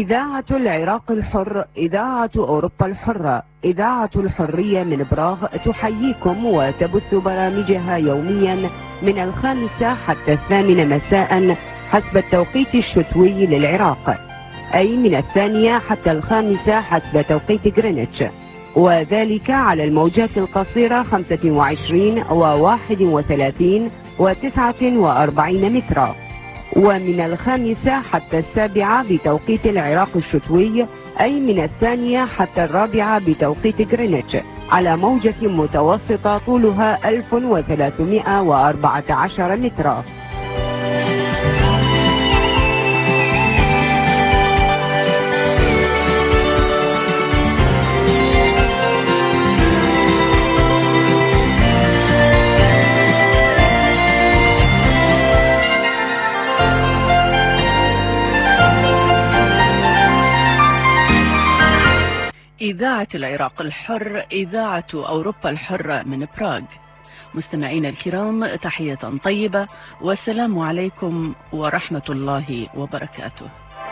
إذاعة العراق الحر، إذاعة أوروبا الحرة، إذاعة الحرية من براغ تحييكم وتبث برامجها يوميا من 5 حتى 8 مساء حسب التوقيت الشتوي للعراق، أي من 2 حتى 5 حسب توقيت غرينتش، وذلك على الموجات القصيرة 25 و31 و49 مترا، ومن 5 حتى 7 بتوقيت العراق الشتوي، أي من 2 حتى 4 بتوقيت غرينتش، على موجة متوسطة طولها 1314 مترا. إذاعة العراق الحر، إذاعة أوروبا الحرة من براغ. مستمعينا الكرام، تحية طيبة والسلام عليكم ورحمة الله وبركاته.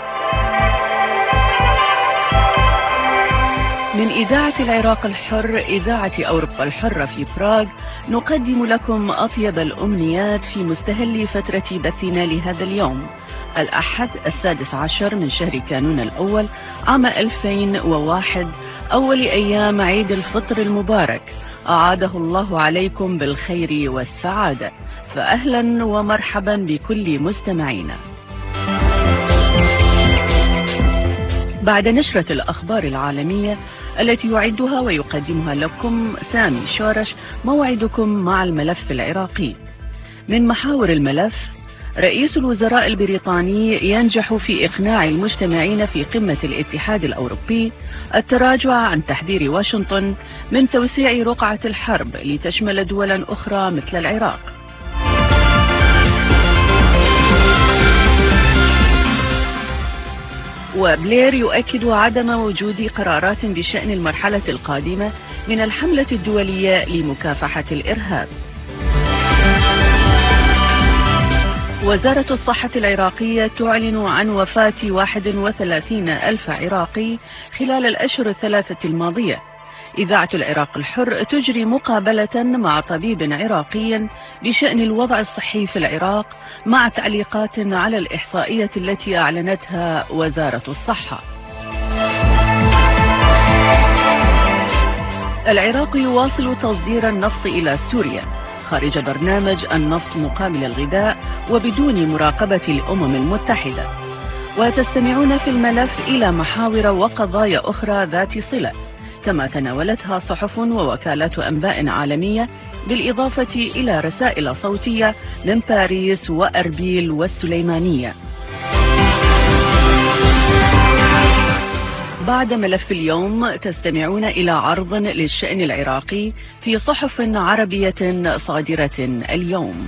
من إذاعة العراق الحر، إذاعة أوروبا الحرة في براغ، نقدم لكم أطيب الأمنيات في مستهل فترة بثنا لهذا اليوم، الأحد 16 من شهر كانون الأول عام 2001، أول أيام عيد الفطر المبارك، أعاده الله عليكم بالخير والسعادة، فأهلا ومرحبا بكل مستمعينا. بعد نشرة الأخبار العالمية التي يعدها ويقدمها لكم سامي شورش، موعدكم مع الملف العراقي. من محاور الملف: رئيس الوزراء البريطاني ينجح في إقناع المجتمعين في قمة الاتحاد الأوروبي التراجع عن تحذير واشنطن من توسيع رقعة الحرب لتشمل دولا أخرى مثل العراق. وبلير يؤكد عدم وجود قرارات بشأن المرحلة القادمة من الحملة الدولية لمكافحة الإرهاب. وزارة الصحة العراقية تعلن عن وفاة 31,000 عراقي خلال الأشهر ال3 الماضية. إذاعة العراق الحر تجري مقابلة مع طبيب عراقي بشأن الوضع الصحي في العراق، مع تعليقات على الإحصائية التي أعلنتها وزارة الصحة. العراق يواصل تصدير النفط إلى سوريا خارج برنامج النفط مقابل الغذاء وبدون مراقبة الأمم المتحدة. وتستمعون في الملف إلى محاور وقضايا أخرى ذات صلة، كما تناولتها صحف ووكالات أنباء عالمية، بالإضافة إلى رسائل صوتية من باريس وأربيل والسليمانية. بعد ملف اليوم تستمعون إلى عرض للشأن العراقي في صحف عربية صادرة اليوم.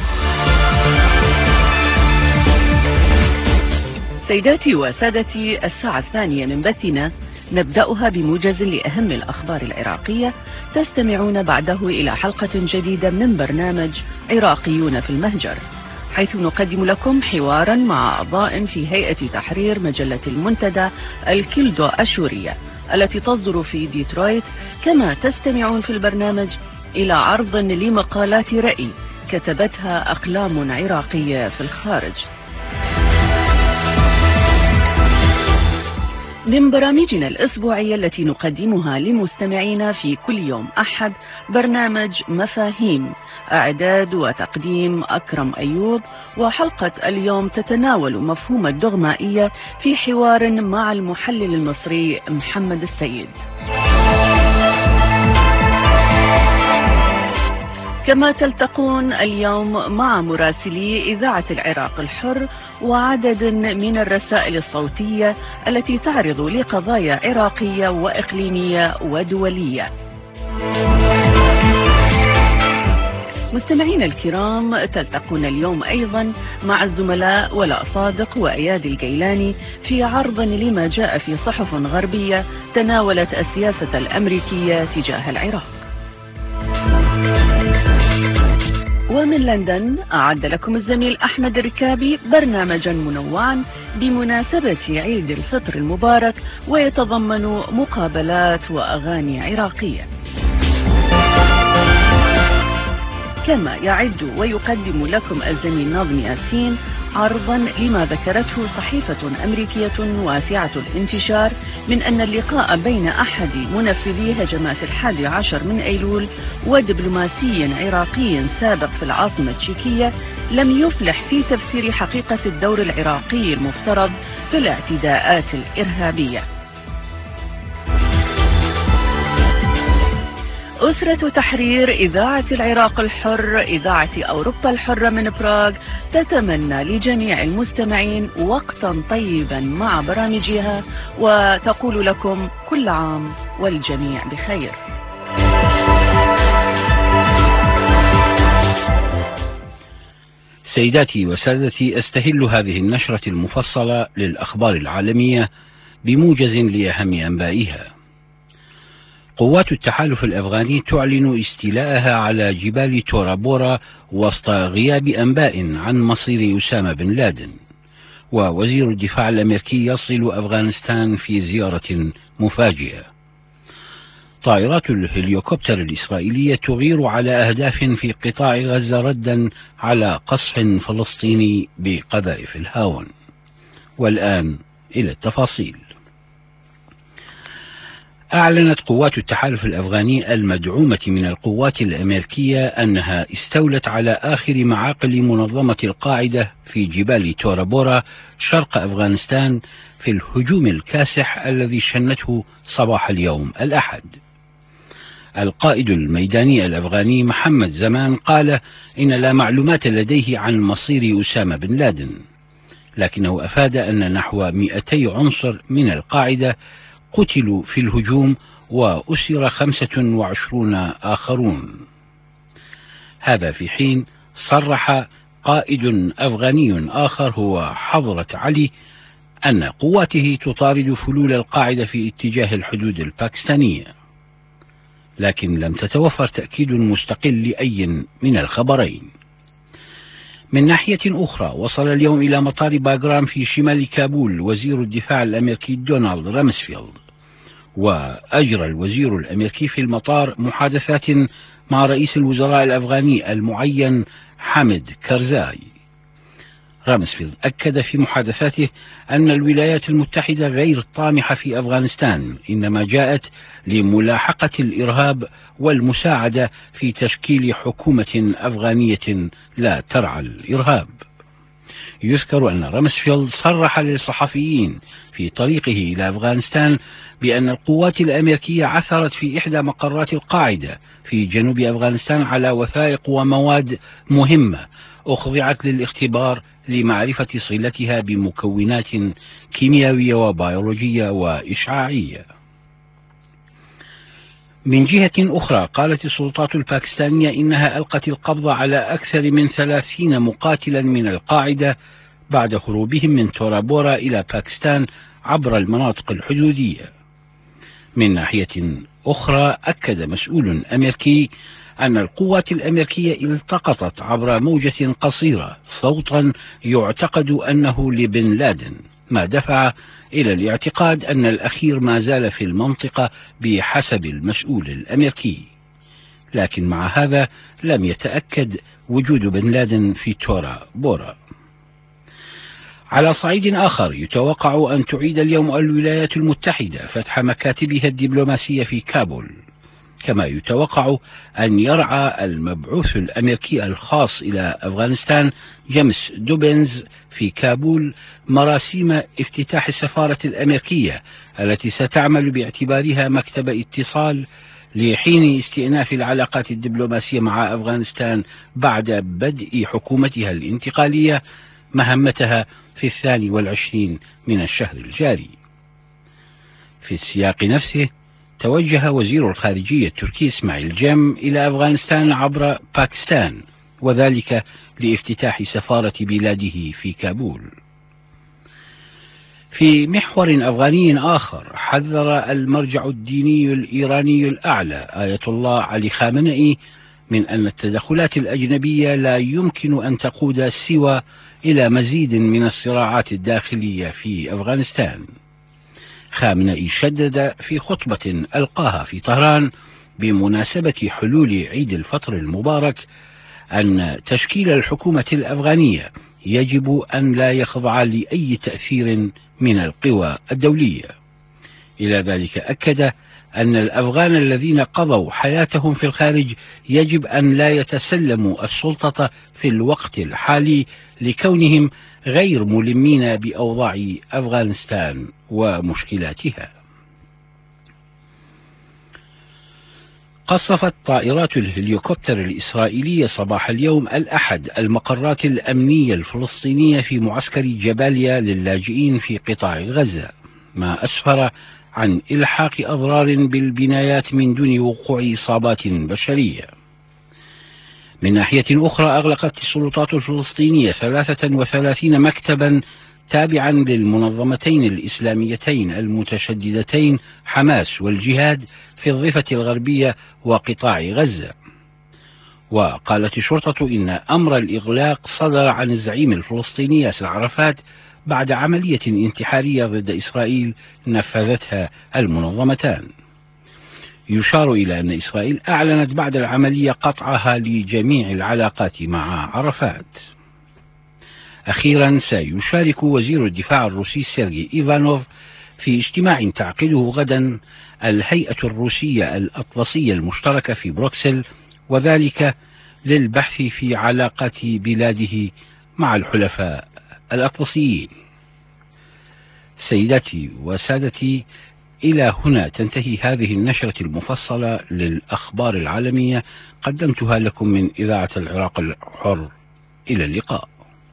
سيداتي وسادتي، الساعة 2 من بثنا نبدأها بموجز لأهم الأخبار العراقية، تستمعون بعده إلى حلقة جديدة من برنامج عراقيون في المهجر، حيث نقدم لكم حوارا مع أعضاء في هيئة تحرير مجلة المنتدى الكيلدو أشورية التي تصدر في ديترويت. كما تستمعون في البرنامج إلى عرض لمقالات رأي كتبتها أقلام عراقية في الخارج. من برامجنا الأسبوعية التي نقدمها لمستمعينا في كل يوم أحد، برنامج مفاهيم، إعداد وتقديم أكرم أيوب، وحلقة اليوم تتناول مفهوم الدغمائية في حوار مع المحلل المصري محمد السيد. كما تلتقون اليوم مع مراسلي إذاعة العراق الحر وعدد من الرسائل الصوتية التي تعرض لقضايا عراقية وإقليمية ودولية. مستمعين الكرام، تلتقون اليوم أيضا مع الزملاء ولاء صادق وأياد الجيلاني في عرض لما جاء في صحف غربية تناولت السياسة الأمريكية تجاه العراق. ومن لندن أعد لكم الزميل أحمد الركابي برنامجا منوعا بمناسبة عيد الفطر المبارك، ويتضمن مقابلات وأغاني عراقية. كما يعد ويقدم لكم الزميل ناظم ياسين عرضا لما ذكرته صحيفة أمريكية واسعة الانتشار من أن اللقاء بين أحد منفذي هجمات 11 من أيلول ودبلوماسي عراقي سابق في العاصمة التشيكية لم يفلح في تفسير حقيقة الدور العراقي المفترض في الاعتداءات الإرهابية. أسرة تحرير إذاعة العراق الحر، إذاعة أوروبا الحرة من براغ، تتمنى لجميع المستمعين وقتا طيبا مع برامجها، وتقول لكم كل عام والجميع بخير. سيداتي وسادتي، أستهل هذه النشرة المفصلة للأخبار العالمية بموجز لأهم أنبائها. قوات التحالف الأفغاني تعلن استيلاءها على جبال تورا بورا وسط غياب أنباء عن مصير أسامة بن لادن. ووزير الدفاع الأمريكي يصل أفغانستان في زيارة مفاجئة. طائرات الهليكوبتر الإسرائيلية تغير على أهداف في قطاع غزة ردا على قصف فلسطيني بقذائف الهاون. والآن إلى التفاصيل. أعلنت قوات التحالف الأفغاني المدعومة من القوات الأمريكية أنها استولت على آخر معاقل منظمة القاعدة في جبال تورا بورا شرق أفغانستان في الهجوم الكاسح الذي شنته صباح اليوم الأحد. القائد الميداني الأفغاني محمد زمان قال إن لا معلومات لديه عن مصير أسامة بن لادن، لكنه أفاد أن نحو 200 عنصر من القاعدة قتلوا في الهجوم وأسر 25 آخرون. هذا في حين صرح قائد أفغاني آخر هو حضرة علي أن قواته تطارد فلول القاعدة في اتجاه الحدود الباكستانية، لكن لم تتوفر تأكيد مستقل لأي من الخبرين. من ناحية أخرى، وصل اليوم إلى مطار باغرام في شمال كابول وزير الدفاع الأمريكي دونالد رامسفيلد، وأجرى الوزير الأمريكي في المطار محادثات مع رئيس الوزراء الأفغاني المعين حامد كارزاي. رامسفيلد أكد في محادثاته أن الولايات المتحدة غير طامحة في أفغانستان، إنما جاءت لملاحقة الإرهاب والمساعدة في تشكيل حكومة أفغانية لا ترعى الإرهاب. يذكر أن رامسفيلد صرح للصحفيين في طريقه إلى أفغانستان بأن القوات الأمريكية عثرت في إحدى مقرات القاعدة في جنوب أفغانستان على وثائق ومواد مهمة أخضعت للاختبار لمعرفة صلتها بمكونات كيميائية وبيولوجية وإشعاعية. من جهة أخرى، قالت السلطات الباكستانية إنها ألقت القبض على أكثر من 30 مقاتلا من القاعدة بعد هروبهم من تورا بورا إلى باكستان عبر المناطق الحدودية. من ناحية أخرى، أكد مسؤول أمريكي أن القوات الأمريكية التقطت عبر موجة قصيرة صوتا يعتقد أنه لبن لادن، ما دفع إلى الاعتقاد أن الأخير ما زال في المنطقة بحسب المسؤول الأمريكي، لكن مع هذا لم يتأكد وجود بن لادن في تورا بورا. على صعيد آخر، يتوقع أن تعيد اليوم الولايات المتحدة فتح مكاتبها الدبلوماسية في كابول، كما يتوقع أن يرعى المبعوث الأمريكي الخاص إلى أفغانستان جيمس دوبينز في كابول مراسيم افتتاح السفارة الأمريكية التي ستعمل باعتبارها مكتب اتصال لحين استئناف العلاقات الدبلوماسية مع أفغانستان بعد بدء حكومتها الانتقالية مهمتها في 22 من الشهر الجاري. في السياق نفسه، توجه وزير الخارجية التركي إسماعيل جيم إلى أفغانستان عبر باكستان، وذلك لافتتاح سفارة بلاده في كابول. في محور أفغاني آخر، حذر المرجع الديني الإيراني الأعلى آية الله علي خامنئي من أن التدخلات الأجنبية لا يمكن أن تقود سوى إلى مزيد من الصراعات الداخلية في أفغانستان. خامنئي شدد في خطبة ألقاها في طهران بمناسبة حلول عيد الفطر المبارك أن تشكيل الحكومة الأفغانية يجب أن لا يخضع لأي تأثير من القوى الدولية. إلى ذلك أكد أن الأفغان الذين قضوا حياتهم في الخارج يجب أن لا يتسلموا السلطة في الوقت الحالي لكونهم غير ملمين بأوضاع أفغانستان ومشكلاتها. قصفت طائرات الهليكوبتر الإسرائيلية صباح اليوم الأحد المقرات الأمنية الفلسطينية في معسكر جباليا للاجئين في قطاع غزة، ما أسفر عن إلحاق أضرار بالبنايات من دون وقوع إصابات بشرية. من ناحية أخرى، أغلقت السلطات الفلسطينية 33 مكتبا تابعا للمنظمتين الإسلاميتين المتشددتين حماس والجهاد في الضفة الغربية وقطاع غزة. وقالت الشرطة إن أمر الإغلاق صدر عن الزعيم الفلسطيني ياسر عرفات بعد عملية انتحارية ضد إسرائيل نفذتها المنظمتان. يشار إلى أن إسرائيل أعلنت بعد العملية قطعها لجميع العلاقات مع عرفات. أخيرا، سيشارك وزير الدفاع الروسي سيرجي إيفانوف في اجتماع تعقده غدا الهيئة الروسية الأطلسية المشتركة في بروكسل، وذلك للبحث في علاقات بلاده مع الحلفاء الأطلسيين. سيداتي وسادتي، إلى هنا تنتهي هذه النشرة المفصلة للأخبار العالمية، قدمتها لكم من إذاعة العراق الحر. إلى اللقاء.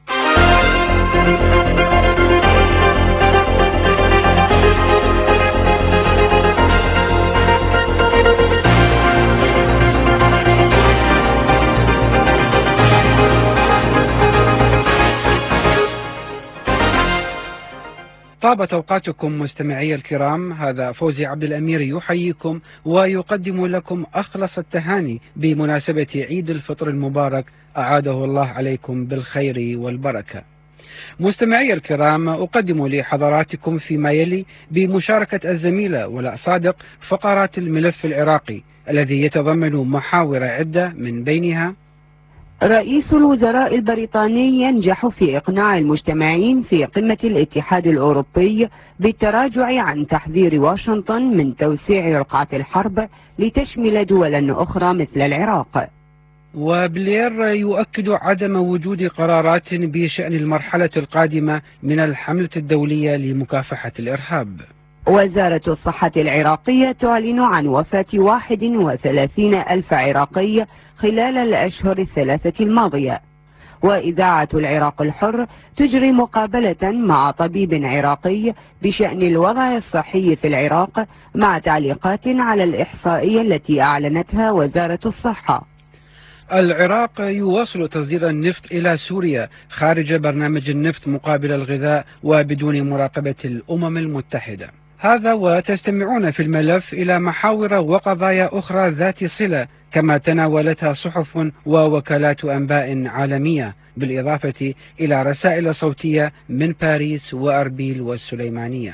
طابت أوقاتكم مستمعي الكرام، هذا فوزي عبد الأمير يحييكم ويقدم لكم أخلص التهاني بمناسبة عيد الفطر المبارك، أعاده الله عليكم بالخير والبركة. مستمعي الكرام، أقدم لحضراتكم فيما يلي بمشاركة الزميلة ولاء صادق فقرات الملف العراقي الذي يتضمن محاور عدة، من بينها: رئيس الوزراء البريطاني ينجح في إقناع المجتمعين في قمة الاتحاد الأوروبي بالتراجع عن تحذير واشنطن من توسيع رقعة الحرب لتشمل دولا أخرى مثل العراق. وبلير يؤكد عدم وجود قرارات بشأن المرحلة القادمة من الحملة الدولية لمكافحة الإرهاب. وزارة الصحة العراقية تعلن عن وفاة 31,000 عراقي خلال الأشهر الثلاثة الماضية. وإذاعة العراق الحر تجري مقابلة مع طبيب عراقي بشأن الوضع الصحي في العراق، مع تعليقات على الإحصائية التي أعلنتها وزارة الصحة. العراق يواصل تصدير النفط إلى سوريا خارج برنامج النفط مقابل الغذاء وبدون مراقبة الأمم المتحدة. هذا وتستمعون في الملف إلى محاور وقضايا أخرى ذات صلة كما تناولتها صحف ووكالات أنباء عالمية، بالإضافة إلى رسائل صوتية من باريس وأربيل والسليمانية.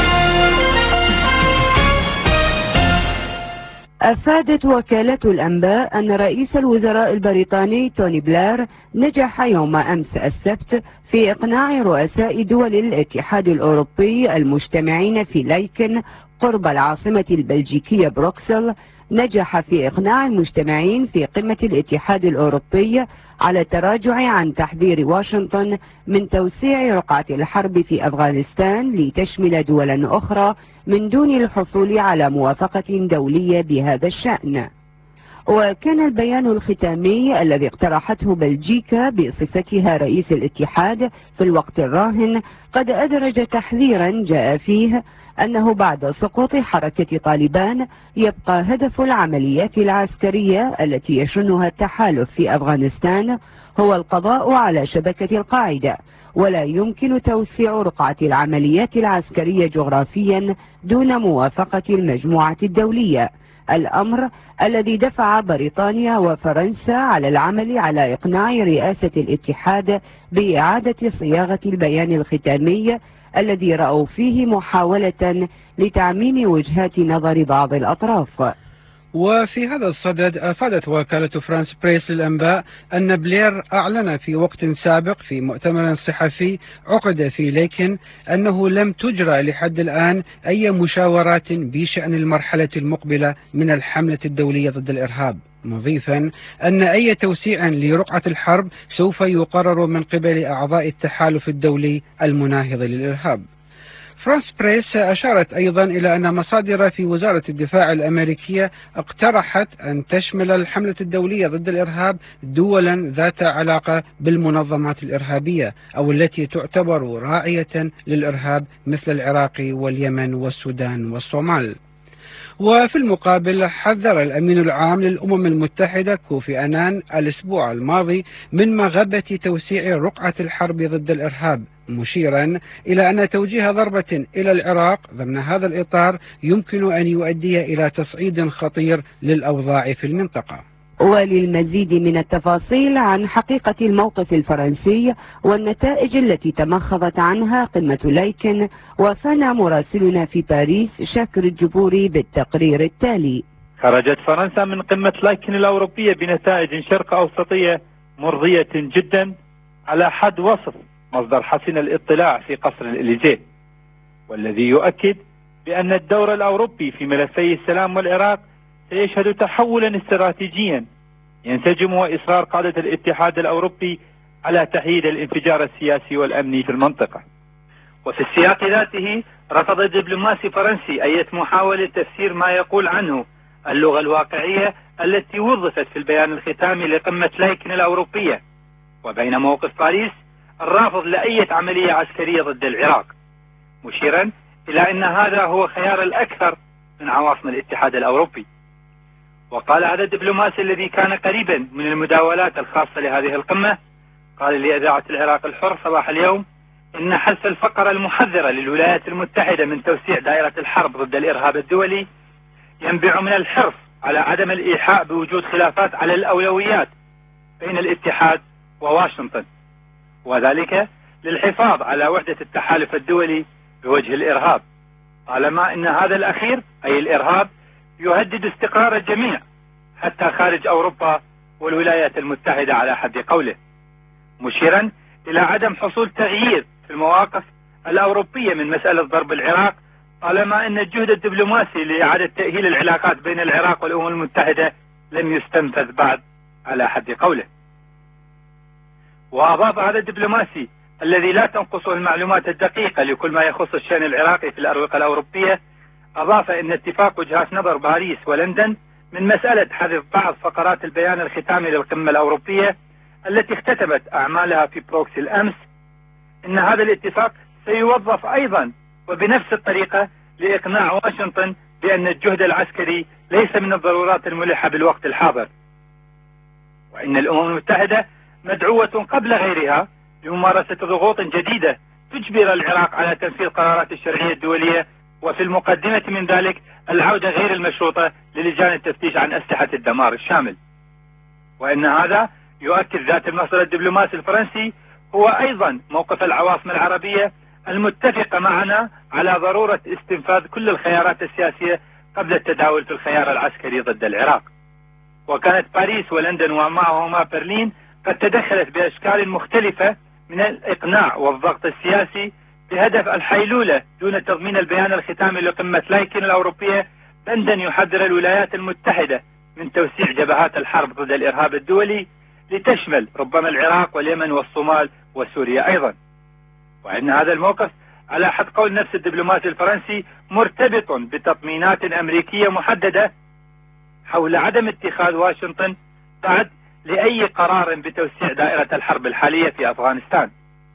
أفادت وكالة الأنباء أن رئيس الوزراء البريطاني توني بلير نجح يوم أمس السبت في إقناع رؤساء دول الاتحاد الأوروبي المجتمعين في لايكن قرب العاصمة البلجيكية بروكسل، نجح في إقناع المجتمعين في قمة الاتحاد الأوروبي على التراجع عن تحذير واشنطن من توسيع رقعة الحرب في أفغانستان لتشمل دولا أخرى من دون الحصول على موافقة دولية بهذا الشأن. وكان البيان الختامي الذي اقترحته بلجيكا بصفتها رئيس الاتحاد في الوقت الراهن قد أدرج تحذيرا جاء فيه أنه بعد سقوط حركة طالبان يبقى هدف العمليات العسكرية التي يشنها التحالف في أفغانستان هو القضاء على شبكة القاعدة، ولا يمكن توسيع رقعة العمليات العسكرية جغرافيا دون موافقة المجموعة الدولية الأمر الذي دفع بريطانيا وفرنسا على العمل على إقناع رئاسة الاتحاد بإعادة صياغة البيان الختامي الذي رأوا فيه محاولة لتعميم وجهات نظر بعض الأطراف. وفي هذا الصدد أفادت وكالة فرانس بريس للأنباء أن بلير أعلن في وقت سابق في مؤتمر صحفي عقد في ليكن أنه لم تجرى لحد الآن أي مشاورات بشأن المرحلة المقبلة من الحملة الدولية ضد الإرهاب، مضيفا أن أي توسيع لرقعة الحرب سوف يقرر من قبل أعضاء التحالف الدولي المناهض للإرهاب. فرانس بريس أشارت أيضا إلى أن مصادر في وزارة الدفاع الأمريكية اقترحت أن تشمل الحملة الدولية ضد الإرهاب دولا ذات علاقة بالمنظمات الإرهابية أو التي تعتبر راعية للإرهاب مثل العراق واليمن والسودان والصومال. وفي المقابل حذر الأمين العام للأمم المتحدة كوفي أنان الأسبوع الماضي من مغبة توسيع رقعة الحرب ضد الإرهاب، مشيرا إلى أن توجيه ضربة إلى العراق ضمن هذا الإطار يمكن أن يؤدي إلى تصعيد خطير للأوضاع في المنطقة. وللمزيد من التفاصيل عن حقيقة الموقف الفرنسي والنتائج التي تمخضت عنها قمة ليكن، وفانا مراسلنا في باريس شاكر الجبوري بالتقرير التالي. خرجت فرنسا من قمة ليكن الأوروبية بنتائج شرق أوسطية مرضية جدا على حد وصف مصدر حسن الاطلاع في قصر الإليزيه، والذي يؤكد بأن الدور الأوروبي في ملفي السلام والعراق سيشهد تحولا استراتيجيا ينسجم وإصرار قادة الاتحاد الأوروبي على تحييد الانفجار السياسي والأمني في المنطقة. وفي السياق ذاته رفض الدبلوماسي الفرنسي أي محاولة تفسير ما يقول عنه اللغة الواقعية التي وظفت في البيان الختامي لقمة ليكن الأوروبية، وبين موقف باريس الرافض لأي عملية عسكرية ضد العراق، مشيرا إلى أن هذا هو خيار الأكثر من عواصم الاتحاد الأوروبي. وقال هذا الدبلوماسي الذي كان قريبا من المداولات الخاصة لهذه القمة، قال لإذاعة العراق الحر صباح اليوم إن حذف الفقرة المحذرة للولايات المتحدة من توسيع دائرة الحرب ضد الإرهاب الدولي ينبع من الحرص على عدم الإيحاء بوجود خلافات على الأولويات بين الاتحاد وواشنطن، وذلك للحفاظ على وحدة التحالف الدولي بوجه الإرهاب، طالما أن هذا الأخير أي الإرهاب يهدد استقرار الجميع حتى خارج أوروبا والولايات المتحدة على حد قوله، مشيرا إلى عدم حصول تغيير في المواقف الأوروبية من مسألة ضرب العراق، طالما أن الجهد الدبلوماسي لإعادة تأهيل العلاقات بين العراق والأمم المتحدة لم يستنفذ بعد على حد قوله. وأضاف هذا الدبلوماسي الذي لا تنقصه المعلومات الدقيقة لكل ما يخص الشأن العراقي في الأروقة الأوروبية، أضاف أن اتفاق وجهات نظر باريس ولندن من مسألة حذف بعض فقرات البيان الختامي للقمة الأوروبية التي اختتمت أعمالها في بروكسل الأمس، إن هذا الاتفاق سيوظف أيضا وبنفس الطريقة لإقناع واشنطن بأن الجهد العسكري ليس من الضرورات الملحة بالوقت الحاضر، وإن الأمم المتحدة مدعوة قبل غيرها لممارسة ضغوط جديدة تجبر العراق على تنفيذ قرارات الشرعية الدولية، وفي المقدمة من ذلك العودة غير المشروطة للجان التفتيش عن أسلحة الدمار الشامل. وإن هذا يؤكد ذات المصدر الدبلوماسي الفرنسي هو أيضا موقف العواصم العربية المتفقة معنا على ضرورة استنفاذ كل الخيارات السياسية قبل التداول في الخيار العسكري ضد العراق. وكانت باريس ولندن ومعهما برلين قد تدخلت بأشكال مختلفة من الإقناع والضغط السياسي بهدف الحيلولة دون تضمين البيان الختامي لقمة ليكن الأوروبية بندا يحذر الولايات المتحدة من توسيع جبهات الحرب ضد الإرهاب الدولي لتشمل ربما العراق واليمن والصومال وسوريا أيضا. وإن هذا الموقف على حد قول نفس الدبلوماسي الفرنسي مرتبط بتطمينات أمريكية محددة حول عدم اتخاذ واشنطن بعد لأي قرار بتوسيع دائرة الحرب الحالية في أفغانستان.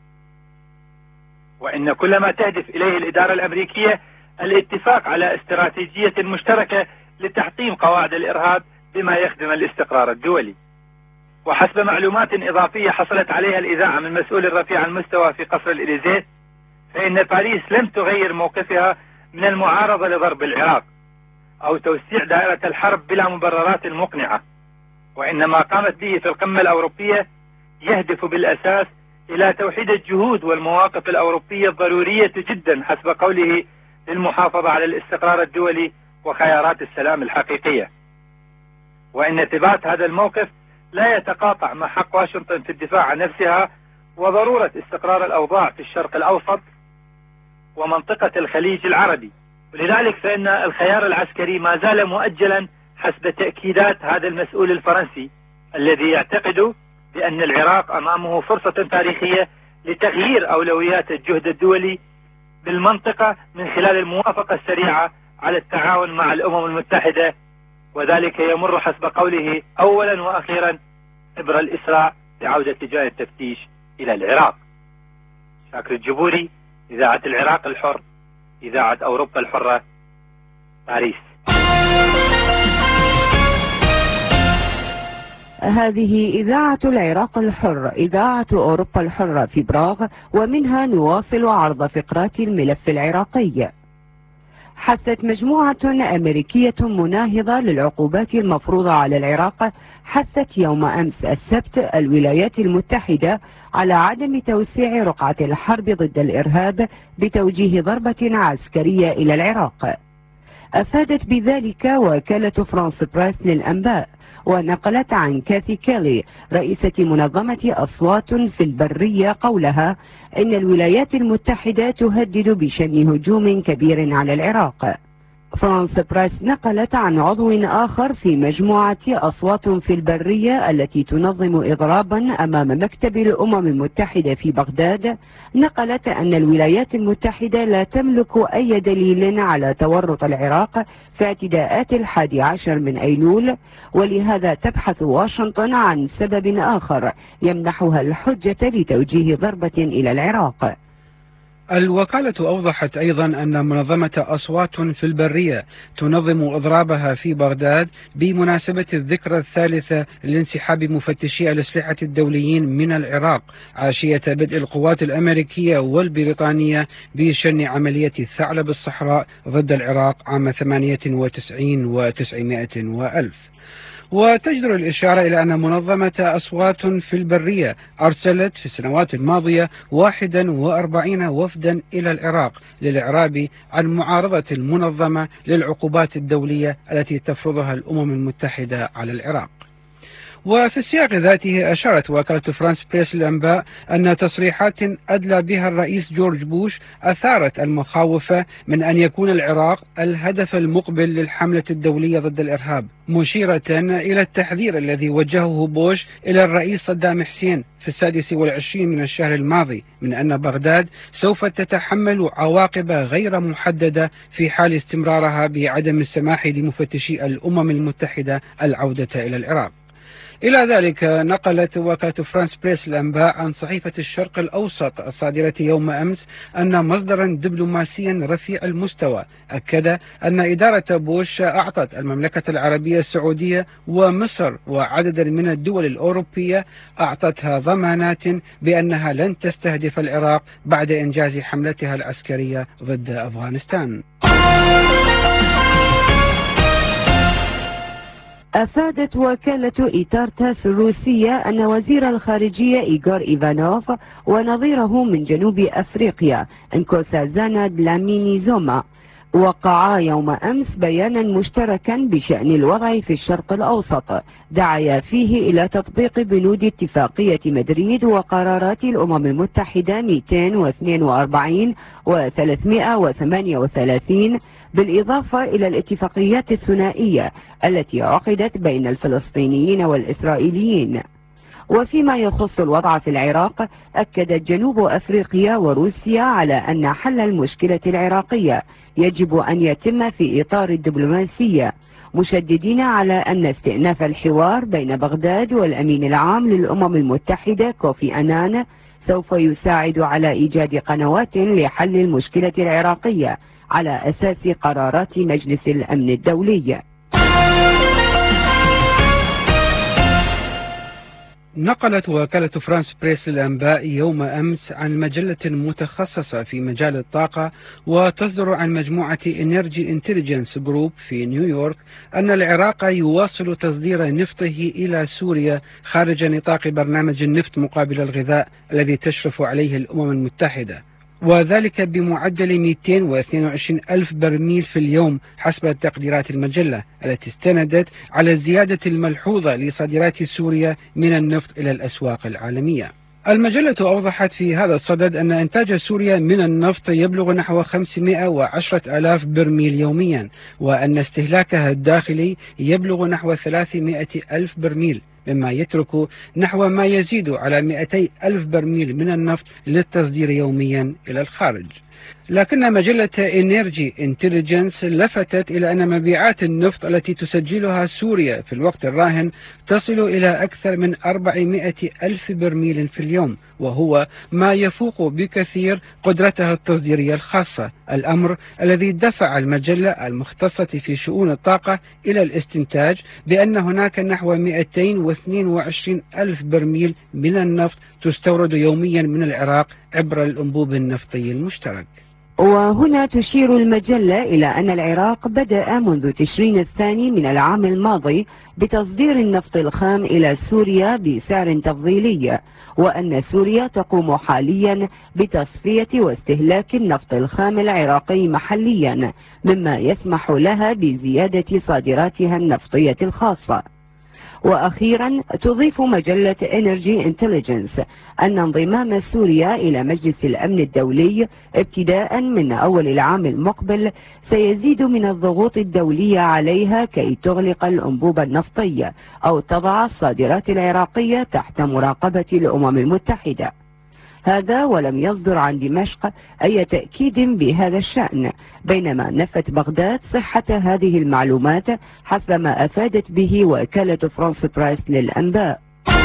وإن كل ما تهدف إليه الإدارة الأمريكية الاتفاق على استراتيجية مشتركة لتحطيم قواعد الإرهاب بما يخدم الاستقرار الدولي. وحسب معلومات إضافية حصلت عليها الإذاعة من مسؤول رفيع المستوى في قصر الإليزيه، فإن باريس لم تغير موقفها من المعارضة لضرب العراق، أو توسيع دائرة الحرب بلا مبررات مقنعة، وإنما قامت به في القمة الأوروبية يهدف بالأساس إلى توحيد الجهود والمواقف الأوروبية الضرورية جدا حسب قوله للمحافظة على الاستقرار الدولي وخيارات السلام الحقيقية، وإن ثبات هذا الموقف لا يتقاطع مع حق واشنطن في الدفاع عن نفسها وضرورة استقرار الأوضاع في الشرق الأوسط ومنطقة الخليج العربي. ولذلك فإن الخيار العسكري ما زال مؤجلا حسب تأكيدات هذا المسؤول الفرنسي الذي يعتقد بأن العراق أمامه فرصة تاريخية لتغيير أولويات الجهد الدولي بالمنطقة من خلال الموافقة السريعة على التعاون مع الأمم المتحدة، وذلك يمر حسب قوله أولا وأخيرا عبر الإسراع بعودة لجان التفتيش إلى العراق. شاكر الجبوري، إذاعة العراق الحر، إذاعة أوروبا الحرة، باريس. هذه إذاعة العراق الحر، إذاعة أوروبا الحرة في براغ، ومنها نواصل عرض فقرات الملف العراقي. حثت مجموعة أمريكية مناهضة للعقوبات المفروضة على العراق حثت يوم أمس السبت الولايات المتحدة على عدم توسيع رقعة الحرب ضد الإرهاب بتوجيه ضربة عسكرية إلى العراق. أفادت بذلك وكالة فرانس بريس للأنباء، ونقلت عن كاثي كيلي رئيسة منظمة أصوات في البرية قولها إن الولايات المتحدة تهدد بشن هجوم كبير على العراق. فرانس بريس نقلت عن عضو آخر في مجموعة أصوات في البرية التي تنظم إضرابا أمام مكتب الأمم المتحدة في بغداد، نقلت أن الولايات المتحدة لا تملك أي دليل على تورط العراق في اعتداءات 11 من أيلول، ولهذا تبحث واشنطن عن سبب آخر يمنحها الحجة لتوجيه ضربة إلى العراق. الوكالة أوضحت أيضا أن منظمة أصوات في البرية تنظم إضرابها في بغداد بمناسبة الذكرى الثالثة لانسحاب مفتشي الأسلحة الدوليين من العراق عشية بدء القوات الأمريكية والبريطانية بشن عملية الثعلب الصحراء ضد العراق عام 98 و900 وألف. وتجدر الإشارة إلى أن منظمة أصوات في البرية أرسلت في السنوات الماضية 41 وفدا إلى العراق للإعراب عن معارضة المنظمة للعقوبات الدولية التي تفرضها الأمم المتحدة على العراق. وفي السياق ذاته أشارت وكالة فرانس بريس للأنباء أن تصريحات أدلى بها الرئيس جورج بوش أثارت المخاوف من أن يكون العراق الهدف المقبل للحملة الدولية ضد الإرهاب، مشيرة إلى التحذير الذي وجهه بوش إلى الرئيس صدام حسين في 26 من الشهر الماضي من أن بغداد سوف تتحمل عواقب غير محددة في حال استمرارها بعدم السماح لمفتشي الأمم المتحدة العودة إلى العراق. إلى ذلك نقلت وكالة فرانس بريس الأنباء عن صحيفة الشرق الأوسط الصادرة يوم أمس أن مصدرا دبلوماسيا رفيع المستوى أكد أن إدارة بوش أعطت المملكة العربية السعودية ومصر وعددا من الدول الأوروبية أعطتها ضمانات بأنها لن تستهدف العراق بعد إنجاز حملتها العسكرية ضد أفغانستان. أفادت وكالة إيتارتاس الروسية أن وزير الخارجية إيغور إيفانوف ونظيره من جنوب أفريقيا انكوسازانا دلاميني زوما وقعا يوم أمس بيانا مشتركا بشأن الوضع في الشرق الأوسط دعيا فيه إلى تطبيق بنود اتفاقية مدريد وقرارات الأمم المتحدة 242 و338 بالإضافة إلى الاتفاقيات الثنائية التي عقدت بين الفلسطينيين والإسرائيليين. وفيما يخص الوضع في العراق أكدت جنوب أفريقيا وروسيا على أن حل المشكلة العراقية يجب أن يتم في إطار الدبلوماسية، مشددين على أن استئناف الحوار بين بغداد والأمين العام للأمم المتحدة كوفي أنان سوف يساعد على إيجاد قنوات لحل المشكلة العراقية على أساس قرارات مجلس الأمن الدولي. نقلت وكالة فرانس بريس للأنباء يوم أمس عن مجلة متخصصة في مجال الطاقة وتصدر عن مجموعة إنرجي انتليجنس جروب في نيويورك أن العراق يواصل تصدير نفطه إلى سوريا خارج نطاق برنامج النفط مقابل الغذاء الذي تشرف عليه الأمم المتحدة، وذلك بمعدل 222 ألف برميل في اليوم حسب تقديرات المجلة التي استندت على الزيادة الملحوظة لصادرات سوريا من النفط إلى الأسواق العالمية. المجلة أوضحت في هذا الصدد أن إنتاج سوريا من النفط يبلغ نحو 510 ألاف برميل يوميا، وأن استهلاكها الداخلي يبلغ نحو 300 ألف برميل، مما يترك نحو ما يزيد على 200 ألف برميل من النفط للتصدير يوميا إلى الخارج. لكن مجلة إنرجي انتليجنس لفتت إلى أن مبيعات النفط التي تسجلها سوريا في الوقت الراهن تصل إلى أكثر من 400 ألف برميل في اليوم، وهو ما يفوق بكثير قدرتها التصديرية الخاصة، الأمر الذي دفع المجلة المختصة في شؤون الطاقة إلى الاستنتاج بأن هناك نحو 222 ألف برميل من النفط تستورد يوميا من العراق عبر الأنبوب النفطي المشترك. وهنا تشير المجلة إلى أن العراق بدأ منذ تشرين الثاني من العام الماضي بتصدير النفط الخام إلى سوريا بسعر تفضيلي، وأن سوريا تقوم حاليا بتصفية واستهلاك النفط الخام العراقي محليا، مما يسمح لها بزيادة صادراتها النفطية الخاصة. وأخيرا تضيف مجلة إنرجي انتليجنس أن انضمام سوريا إلى مجلس الأمن الدولي ابتداء من أول العام المقبل سيزيد من الضغوط الدولية عليها كي تغلق الأنبوب النفطي أو تضع الصادرات العراقية تحت مراقبة الأمم المتحدة. هذا ولم يصدر عن دمشق أي تأكيد بهذا الشأن، بينما نفت بغداد صحة هذه المعلومات حسب ما أفادت به وكالة فرانس برايس للأنباء.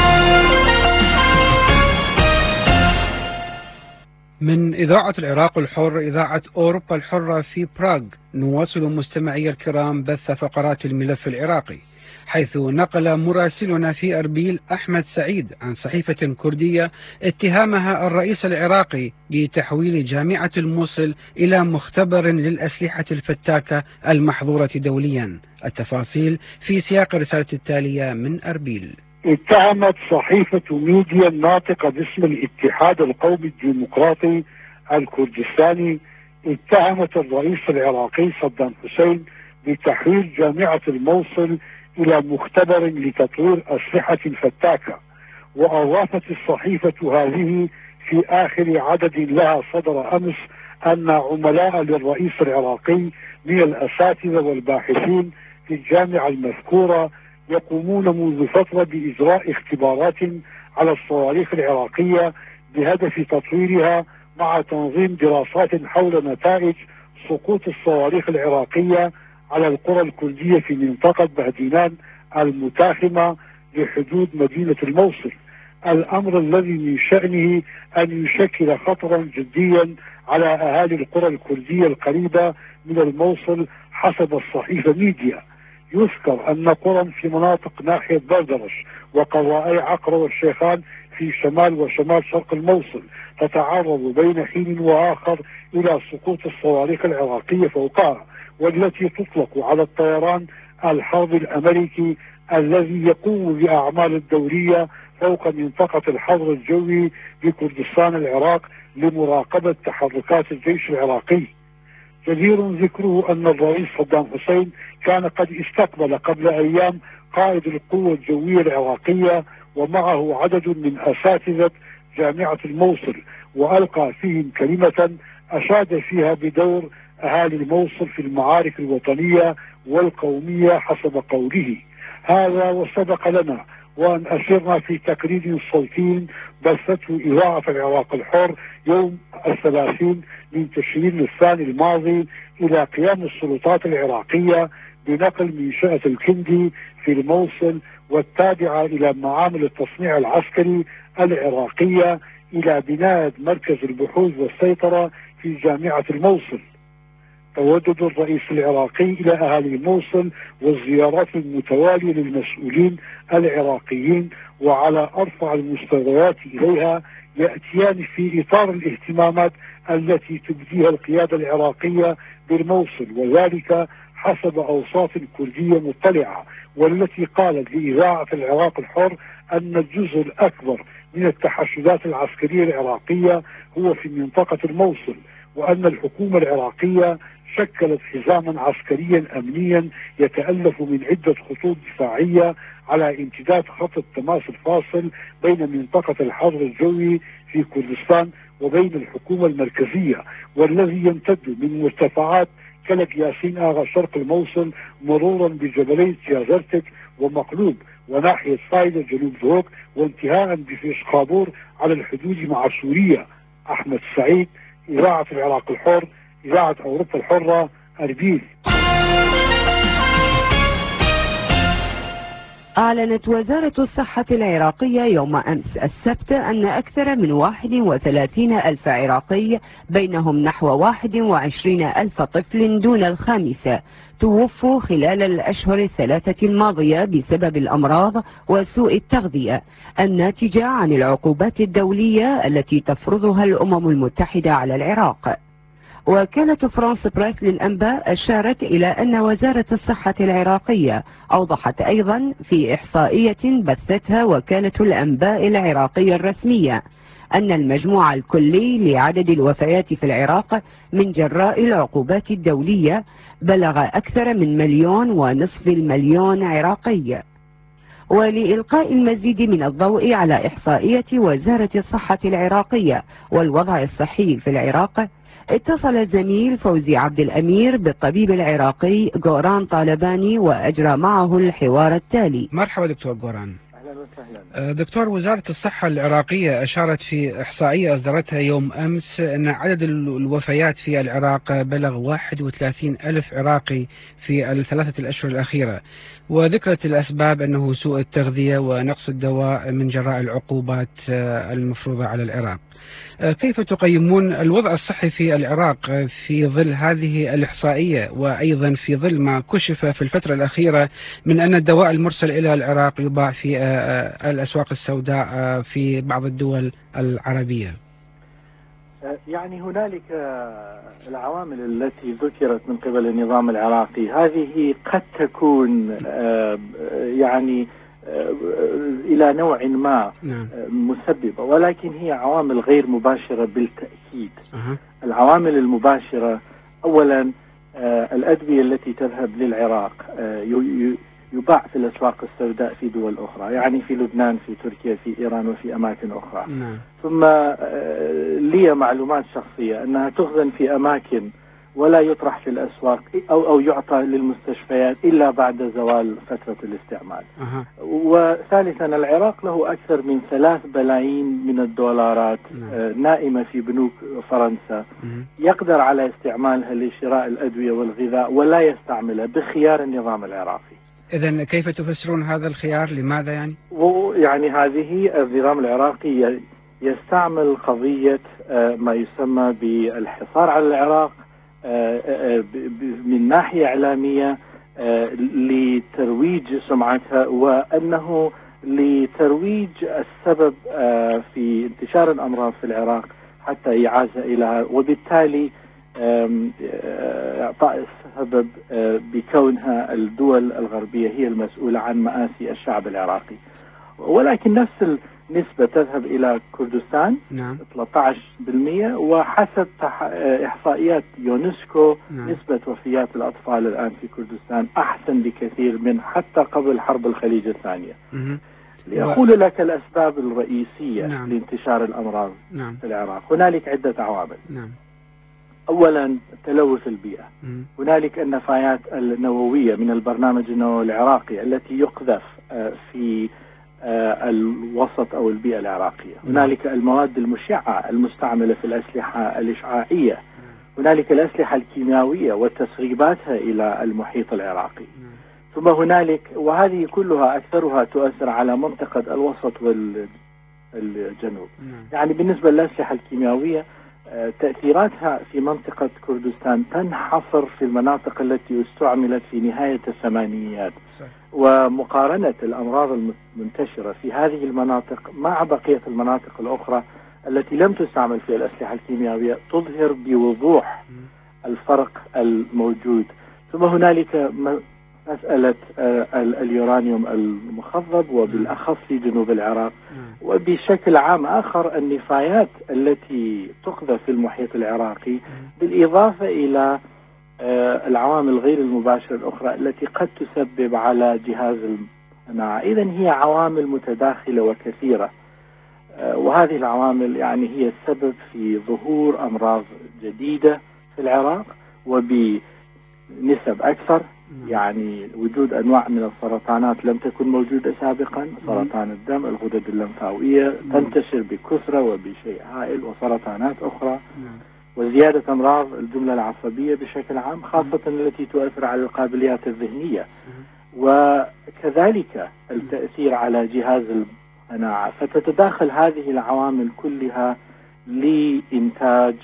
من إذاعة العراق الحر إذاعة أوروبا الحرة في براغ، نواصل مستمعي الكرام بث فقرات الملف العراقي، حيث نقل مراسلنا في أربيل أحمد سعيد عن صحيفة كردية اتهامها الرئيس العراقي بتحويل جامعة الموصل إلى مختبر للأسلحة الفتاكة المحظورة دوليا. التفاصيل في سياق الرسالة التالية من أربيل. اتهمت صحيفة ميديا الناطقة باسم الاتحاد القومي الديمقراطي الكردستاني اتهمت الرئيس العراقي صدام حسين بتحويل جامعة الموصل إلى مختبر لتطوير أسلحة فتاكة. وأضافت الصحيفة هذه في آخر عدد لها صدر أمس أن عملاء للرئيس العراقي من الأساتذة والباحثين في الجامعة المذكورة يقومون منذ فترة بإجراء اختبارات على الصواريخ العراقية بهدف تطويرها، مع تنظيم دراسات حول نتائج سقوط الصواريخ العراقية على القرى الكردية في منطقة بهدينان المتاخمة لحدود مدينة الموصل، الأمر الذي من شأنه أن يشكل خطرا جديا على أهالي القرى الكردية القريبة من الموصل حسب الصحيفة ميديا. يذكر أن قرى في مناطق ناحية بردرش وقضائي عقرة والشيخان في شمال وشمال شرق الموصل تتعرض بين حين وآخر إلى سقوط الصواريخ العراقية فوقها، والتي تطلق على الطيران الحربي الأمريكي الذي يقوم بأعمال الدورية فوق منطقة الحظر الجوي بكردستان العراق لمراقبة تحركات الجيش العراقي. جدير ذكره أن الرئيس صدام حسين كان قد استقبل قبل أيام قائد القوة الجوية العراقية ومعه عدد من أساتذة جامعة الموصل، وألقى فيهم كلمة أشاد فيها بدور أهالي الموصل في المعارك الوطنية والقومية حسب قوله. هذا وسبق لنا وأن أشرنا في تقرير صوتي بثته إذاعة العراق الحر يوم 30 من تشرين الثاني الماضي إلى قيام السلطات العراقية بنقل منشأة الكندي في الموصل والتابعة إلى معامل التصنيع العسكري العراقية إلى بناء مركز البحوث والسيطرة في جامعة الموصل. تودد الرئيس العراقي إلى أهالي الموصل والزيارات المتوالية للمسؤولين العراقيين وعلى أرفع المستويات إليها يأتيان في إطار الاهتمامات التي تبديها القيادة العراقية بالموصل، وذلك حسب أوساط كردية مطلعة، والتي قالت لإذاعة العراق الحر أن الجزء الأكبر من التحشدات العسكرية العراقية هو في منطقة الموصل، وأن الحكومة العراقية شكلت حزاما عسكريا أمنيا يتألف من عدة خطوط دفاعية على امتداد خط التماس الفاصل بين منطقة الحظر الجوي في كردستان وبين الحكومة المركزية، والذي يمتد من مرتفعات كلك ياسين آغا شرق الموصل مرورا بجبلي تيازرتك ومقلوب وناحية صايدة جنوب دهوك وانتهاء بفيش قابور على الحدود مع سوريا. أحمد سعيد، إذاعة العراق الحر، إذاعة أوروبا الحرة، أربيل. أعلنت وزارة الصحة العراقية يوم أمس السبت أن أكثر من 31 ألف عراقي بينهم نحو 21 ألف طفل دون الخامسة توفوا خلال الأشهر الثلاثة الماضية بسبب الأمراض وسوء التغذية الناتجة عن العقوبات الدولية التي تفرضها الأمم المتحدة على العراق. وكالة فرانس بريس للأنباء أشارت إلى أن وزارة الصحة العراقية أوضحت أيضا في إحصائية بثتها وكالة الأنباء العراقية الرسمية أن المجموع الكلي لعدد الوفيات في العراق من جراء العقوبات الدولية بلغ أكثر من 1.5 مليون عراقي. ولإلقاء المزيد من الضوء على إحصائية وزارة الصحة العراقية والوضع الصحي في العراق، اتصل الزميل فوزي عبد الأمير بالطبيب العراقي غوران طالباني وأجرى معه الحوار التالي. مرحبا دكتور غوران. أهلا وسهلا. دكتور، وزارة الصحة العراقية أشارت في إحصائية أصدرتها يوم أمس أن عدد الوفيات في العراق بلغ 31 ألف عراقي في الثلاثة الأشهر الأخيرة، وذكرت الأسباب أنه سوء التغذية ونقص الدواء من جراء العقوبات المفروضة على العراق. كيف تقيمون الوضع الصحي في العراق في ظل هذه الإحصائية، وأيضا في ظل ما كشف في الفترة الأخيرة من أن الدواء المرسل إلى العراق يباع في الأسواق السوداء في بعض الدول العربية؟ يعني هنالك العوامل التي ذكرت من قبل النظام العراقي، هذه قد تكون يعني إلى نوع ما مسببة، ولكن هي عوامل غير مباشرة بالتأكيد. العوامل المباشرة أولا الأدوية التي تذهب للعراق يباع في الأسواق السوداء في دول أخرى، يعني في لبنان، في تركيا، في إيران، وفي أماكن أخرى. ثم لي معلومات شخصية أنها تخزن في أماكن ولا يطرح في الأسواق أو يعطى للمستشفيات إلا بعد زوال فترة الاستعمال. وثالثا العراق له أكثر من 3 بلايين من الدولارات نائمة في بنوك فرنسا، يقدر على استعمالها لشراء الأدوية والغذاء ولا يستعملها بخيار النظام العراقي. إذن كيف تفسرون هذا الخيار؟ لماذا يعني؟ يعني هذه النظام العراقي يستعمل قضية ما يسمى بالحصار على العراق من ناحية إعلامية لترويج سمعتها، وأنه لترويج السبب في انتشار الأمراض في العراق حتى إعازة إليها، وبالتالي إعطاء السبب بكونها الدول الغربية هي المسؤولة عن مآسي الشعب العراقي. ولكن نفس النسبة تذهب إلى كردستان 13%، وحسب إحصائيات يونسكو نسبة وفيات الأطفال الآن في كردستان أحسن بكثير من حتى قبل حرب الخليج الثانية. لأقول لك الأسباب الرئيسية لانتشار الأمراض في العراق، هنالك عدة عوامل. أولا تلوث البيئة، هنالك النفايات النووية من البرنامج النووي العراقي التي يقذف في الوسط أو البيئة العراقية، هنالك المواد المشعة المستعملة في الأسلحة الإشعاعية، هنالك الأسلحة الكيميائية وتسريباتها إلى المحيط العراقي، ثم هنالك، وهذه كلها أكثرها تؤثر على منطقة الوسط والجنوب. يعني بالنسبة للأسلحة الكيميائية تأثيراتها في منطقة كردستان تنحصر في المناطق التي استعملت في نهاية الثمانينيات، ومقارنة الأمراض المنتشرة في هذه المناطق مع بقية المناطق الأخرى التي لم تستعمل في الأسلحة الكيميائية تظهر بوضوح الفرق الموجود. ثم هنالك مسألة اليورانيوم المخضب وبالأخص في جنوب العراق، وبشكل عام آخر النفايات التي تقذف في المحيط العراقي، بالإضافة إلى العوامل غير المباشرة الأخرى التي قد تسبب على جهاز المناعة. إذن هي عوامل متداخلة وكثيرة، وهذه العوامل يعني هي السبب في ظهور أمراض جديدة في العراق وبنسب أكثر. يعني وجود أنواع من السرطانات لم تكن موجودة سابقا، سرطان الدم، الغدد اللمفاوية تنتشر بكثرة وبشيء هائل، وسرطانات أخرى، وزيادة أمراض الجملة العصبية بشكل عام، خاصة التي تؤثر على القابليات الذهنية، وكذلك التأثير على جهاز المناعة. فتتداخل هذه العوامل كلها لإنتاج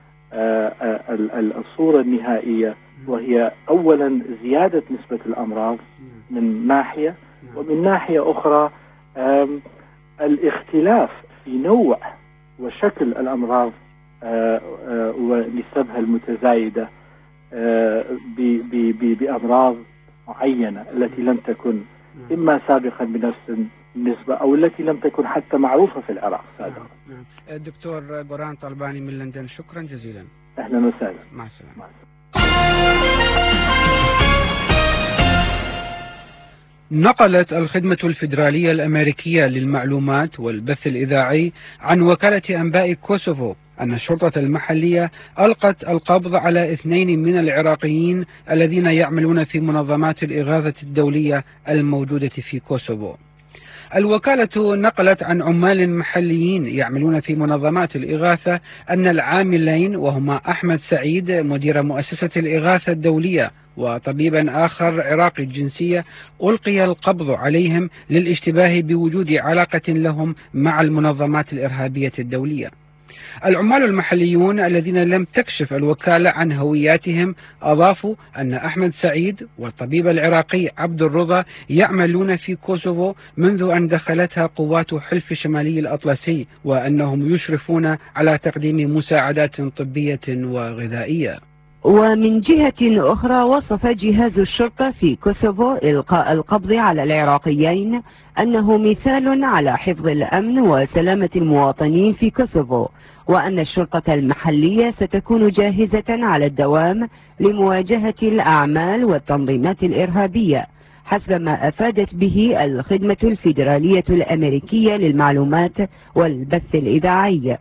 الصورة النهائية، وهي أولا زيادة نسبة الأمراض من ناحية، ومن ناحية أخرى الاختلاف في نوع وشكل الأمراض ونسبها المتزايدة بأمراض معينة التي لم تكن إما سابقا بنفس النسبة أو التي لم تكن حتى معروفة في العراق سابقا. الدكتور غوران طلباني من لندن، شكرا جزيلا. أهلا وسهلا. مع السلامة. نقلت الخدمة الفيدرالية الأمريكية للمعلومات والبث الإذاعي عن وكالة أنباء كوسوفو أن الشرطة المحلية ألقت القبض على 2 من العراقيين الذين يعملون في منظمات الإغاثة الدولية الموجودة في كوسوفو. الوكالة نقلت عن عمال محليين يعملون في منظمات الإغاثة أن العاملين وهما أحمد سعيد مدير مؤسسة الإغاثة الدولية وطبيبا آخر عراقي الجنسية ألقي القبض عليهم للاشتباه بوجود علاقة لهم مع المنظمات الإرهابية الدولية. العمال المحليون الذين لم تكشف الوكالة عن هوياتهم أضافوا أن أحمد سعيد والطبيب العراقي عبد الرضا يعملون في كوسوفو منذ أن دخلتها قوات حلف شمالي الأطلسي، وأنهم يشرفون على تقديم مساعدات طبية وغذائية. ومن جهة أخرى وصف جهاز الشرطة في كوسوفو إلقاء القبض على العراقيين أنه مثال على حفظ الأمن وسلامة المواطنين في كوسوفو، وأن الشرطة المحلية ستكون جاهزة على الدوام لمواجهة الأعمال والتنظيمات الإرهابية، حسب ما أفادت به الخدمة الفيدرالية الأمريكية للمعلومات والبث الإذاعي.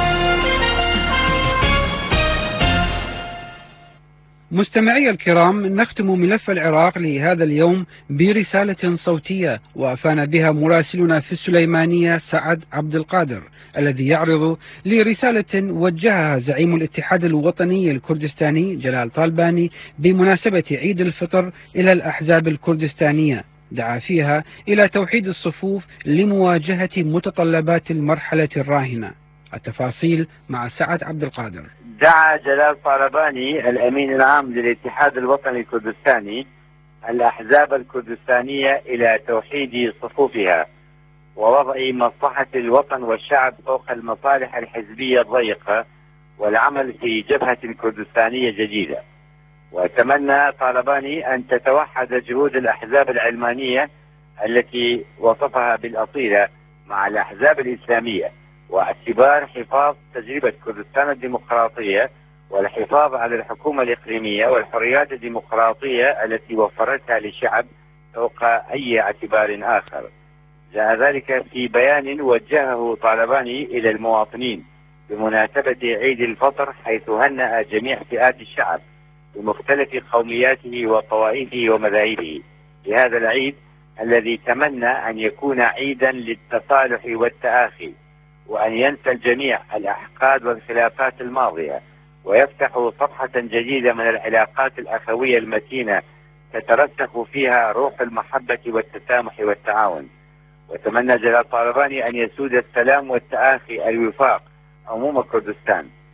مستمعي الكرام، نختم ملف العراق لهذا اليوم برسالة صوتية وافانا بها مراسلنا في السليمانية سعد عبد القادر، الذي يعرض لرسالة وجهها زعيم الاتحاد الوطني الكردستاني جلال طالباني بمناسبة عيد الفطر إلى الأحزاب الكردستانية، دعا فيها إلى توحيد الصفوف لمواجهة متطلبات المرحلة الراهنة. التفاصيل مع سعد عبد القادر. دعا جلال طالباني الأمين العام للاتحاد الوطني الكردستاني الأحزاب الكردستانية إلى توحيد صفوفها ووضع مصلحة الوطن والشعب فوق المصالح الحزبية الضيقة والعمل في جبهة كردستانية جديدة. وتمنى طالباني أن تتوحد جهود الأحزاب العلمانية التي وصفها بالأصيلة مع الأحزاب الإسلامية، واعتبار حفاظ تجربة كردستان الديمقراطية والحفاظ على الحكومة الإقليمية والحريات الديمقراطية التي وفرتها للشعب فوق أي اعتبار آخر. جاء ذلك في بيان وجهه طالباني إلى المواطنين بمناسبة عيد الفطر، حيث هنأ جميع فئات الشعب بمختلف قومياته وطوائفه ومذاهبه لهذا العيد الذي تمنى أن يكون عيدا للتصالح والتآخي، وأن ينسى الجميع الأحقاد والخلافات الماضية ويفتح صفحة جديدة من العلاقات الأخوية المتينة تترسخ فيها روح المحبة والتسامح والتعاون. وتمنى جلال طالباني أن يسود السلام والتآخي الوفاق عموم كردستان.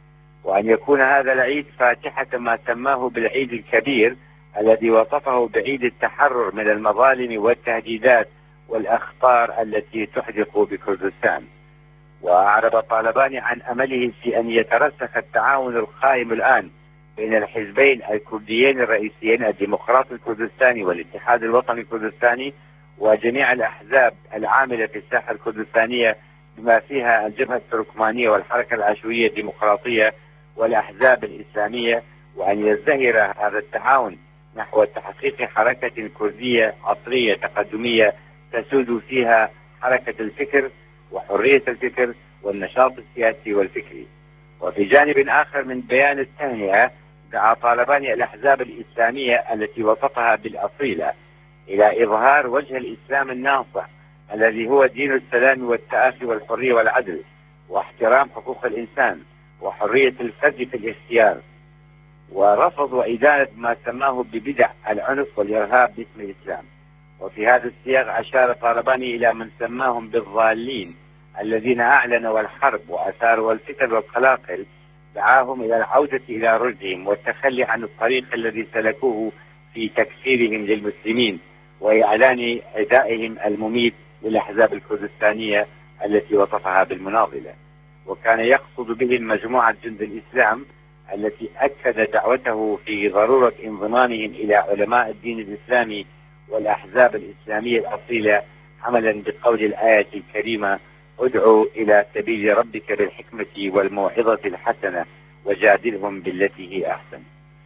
وأن يكون هذا العيد فاتحة ما سماه بالعيد الكبير الذي وصفه بعيد التحرر من المظالم والتهديدات والأخطار التي تحدق بكردستان. وأعرب طالباني عن أمله في أن يترسخ التعاون القائم الآن بين الحزبين الكرديين الرئيسيين الديمقراطي الكردستاني والاتحاد الوطني الكردستاني وجميع الأحزاب العاملة في الساحة الكردستانية بما فيها الجبهة التركمانية والحركة العشوائية الديمقراطية والأحزاب الإسلامية، وأن يزدهر هذا التعاون نحو تحقيق حركة كردية عصرية تقدمية تسود فيها حركة الفكر وحرية الفكر والنشاط السياسي والفكري. وفي جانب آخر من بيان التهنئة دعا طالباني الأحزاب الإسلامية التي وصفها بالأصيلة إلى إظهار وجه الإسلام الناصع الذي هو دين السلام والتآخي والحرية والعدل واحترام حقوق الإنسان وحرية الفرد في الاختيار، ورفض وإدانة ما سماه ببدع العنف والإرهاب باسم الإسلام. وفي هذا السياق أشار طالباني إلى من سماهم بالضالين الذين أعلنوا الحرب وأثاروا الفتن والقلاقل، دعاهم إلى العودة إلى رشدهم والتخلي عن الطريق الذي سلكوه في تكفيرهم للمسلمين وإعلان عدائهم المميت للأحزاب الكردستانية التي وصفها بالمناضلة. وكان يقصد بهم مجموعة جند الإسلام التي أكد دعوته في ضرورة انضمامهم إلى علماء الدين الإسلامي والأحزاب الإسلامية الأصيلة، عملا بقول الآية الكريمة: ادعوا إلى سبيل ربك بالحكمة والموعظة الحسنة وجادلهم بالتي هي أحسن.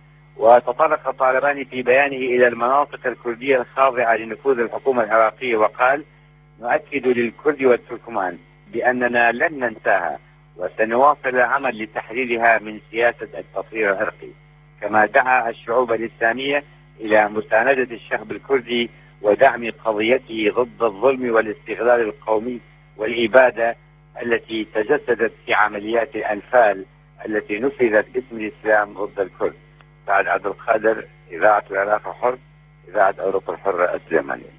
وتطرق طالباني في بيانه إلى المناطق الكردية الخاضعة لنفوذ الحكومة العراقية وقال: نؤكد للكرد والتركمان بأننا لن ننساها وسنواصل العمل لتحريرها من سياسة التطهير العرقي. كما دعا الشعوب الإسلامية إلى مساندة الشعب الكردي ودعم قضيته ضد الظلم والاستغلال القومي والإبادة التي تجسدت في عمليات الأنفال التي نفذت باسم الإسلام ضد الكرد. سعد عبد القادر، إذاعة العراق الحر، إذاعة أوروبا الحرة السليمانية.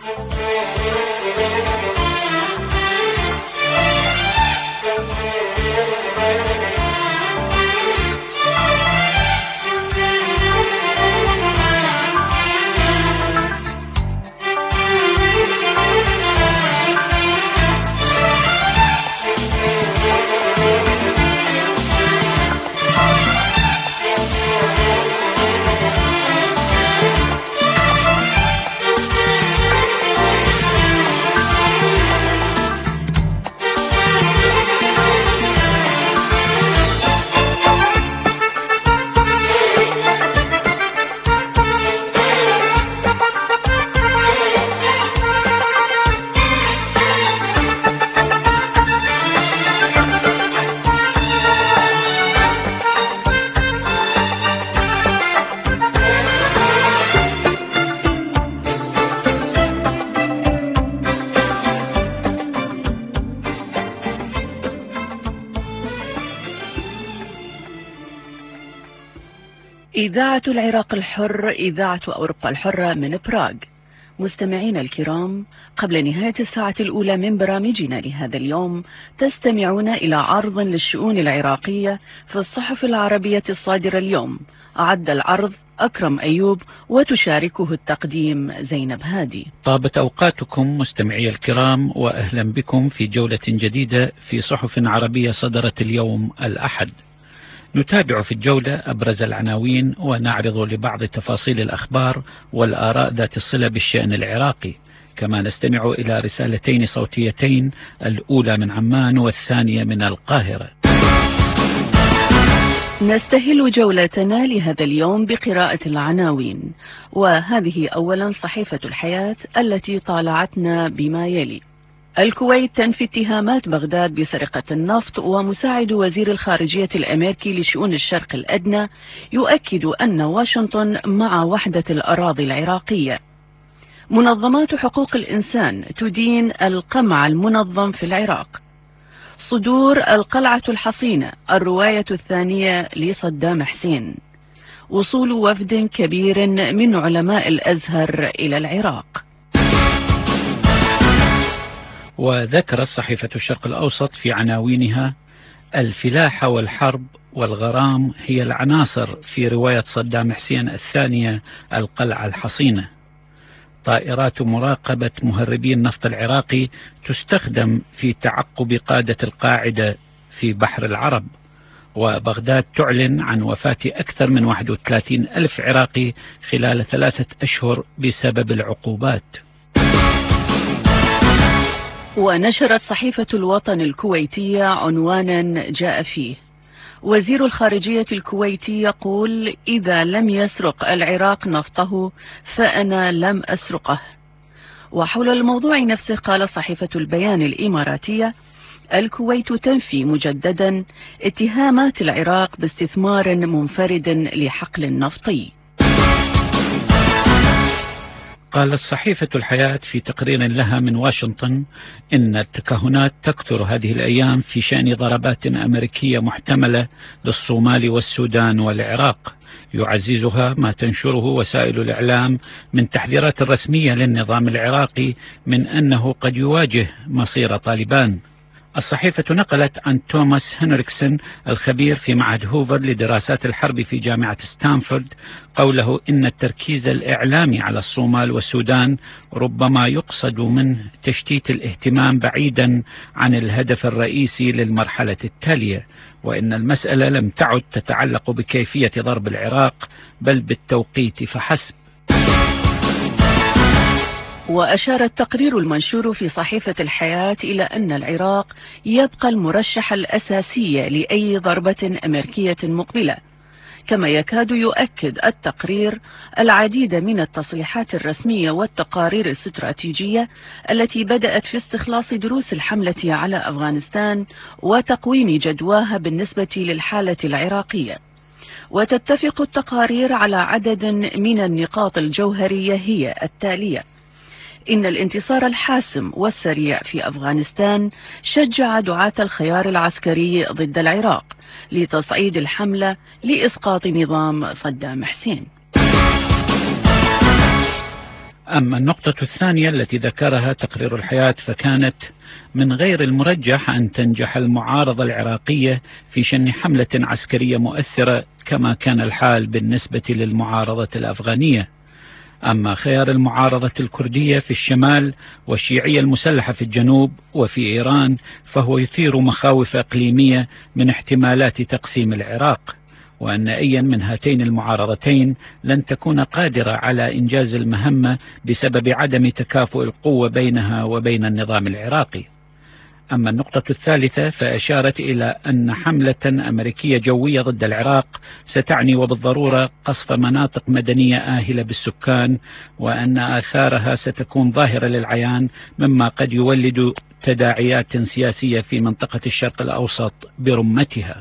إذاعة العراق الحر، إذاعة أوروبا الحرة من براغ. مستمعينا الكرام، قبل نهاية الساعة الأولى من برامجنا لهذا اليوم تستمعون إلى عرض للشؤون العراقية في الصحف العربية الصادرة اليوم. أعد العرض أكرم أيوب وتشاركه التقديم زينب هادي. طابت أوقاتكم مستمعي الكرام، وأهلا بكم في جولة جديدة في صحف عربية صدرت اليوم الأحد. نتابع في الجولة أبرز العناوين ونعرض لبعض تفاصيل الأخبار والآراء ذات الصلة بالشأن العراقي، كما نستمع إلى رسالتين صوتيتين، الأولى من عمان والثانية من القاهرة. نستهل جولتنا لهذا اليوم بقراءة العناوين، وهذه أولا صحيفة الحياة التي طالعتنا بما يلي: الكويت تنفي اتهامات بغداد بسرقة النفط، ومساعد وزير الخارجية الأمريكي لشؤون الشرق الأدنى يؤكد أن واشنطن مع وحدة الأراضي العراقية. منظمات حقوق الإنسان تدين القمع المنظم في العراق. صدور القلعة الحصينة، الرواية الثانية لصدام حسين. وصول وفد كبير من علماء الأزهر إلى العراق. وذكرت صحيفة الشرق الأوسط في عناوينها: الفلاحة والحرب والغرام هي العناصر في رواية صدام حسين الثانية القلعة الحصينة. طائرات مراقبة مهربي النفط العراقي تستخدم في تعقب قادة القاعدة في بحر العرب. وبغداد تعلن عن وفاة أكثر من 31 ألف عراقي خلال 3 أشهر بسبب العقوبات. ونشرت صحيفة الوطن الكويتية عنوانا جاء فيه: وزير الخارجية الكويتي يقول: إذا لم يسرق العراق نفطه فأنا لم أسرقه. وحول الموضوع نفسه قال صحيفة البيان الإماراتية: الكويت تنفي مجددا اتهامات العراق باستثمار منفرد لحقل نفطي. قالت صحيفة الحياة في تقرير لها من واشنطن إن التكهنات تكثر هذه الأيام في شأن ضربات أمريكية محتملة للصومال والسودان والعراق، يعززها ما تنشره وسائل الإعلام من تحذيرات رسمية للنظام العراقي من أنه قد يواجه مصير طالبان. الصحيفة نقلت عن توماس هنريكسون الخبير في معهد هوفر لدراسات الحرب في جامعة ستانفورد قوله إن التركيز الإعلامي على الصومال والسودان ربما يقصد منه تشتيت الاهتمام بعيدا عن الهدف الرئيسي للمرحلة التالية، وإن المسألة لم تعد تتعلق بكيفية ضرب العراق بل بالتوقيت فحسب. وأشار التقرير المنشور في صحيفة الحياة إلى أن العراق يبقى المرشح الأساسي لأي ضربة أمريكية مقبلة، كما يكاد يؤكد التقرير العديد من التصريحات الرسمية والتقارير الاستراتيجية التي بدأت في استخلاص دروس الحملة على أفغانستان وتقويم جدواها بالنسبة للحالة العراقية. وتتفق التقارير على عدد من النقاط الجوهرية هي التالية: إن الانتصار الحاسم والسريع في أفغانستان شجع دعاة الخيار العسكري ضد العراق لتصعيد الحملة لإسقاط نظام صدام حسين. أما النقطة الثانية التي ذكرها تقرير الحياة فكانت: من غير المرجح أن تنجح المعارضة العراقية في شن حملة عسكرية مؤثرة كما كان الحال بالنسبة للمعارضة الأفغانية. أما خيار المعارضة الكردية في الشمال والشيعية المسلحة في الجنوب وفي إيران فهو يثير مخاوف إقليمية من احتمالات تقسيم العراق، وأن أي من هاتين المعارضتين لن تكون قادرة على إنجاز المهمة بسبب عدم تكافؤ القوة بينها وبين النظام العراقي. أما النقطة الثالثة فأشارت إلى أن حملة أمريكية جوية ضد العراق ستعني وبالضرورة قصف مناطق مدنية آهلة بالسكان، وأن آثارها ستكون ظاهرة للعيان مما قد يولد تداعيات سياسية في منطقة الشرق الأوسط برمتها.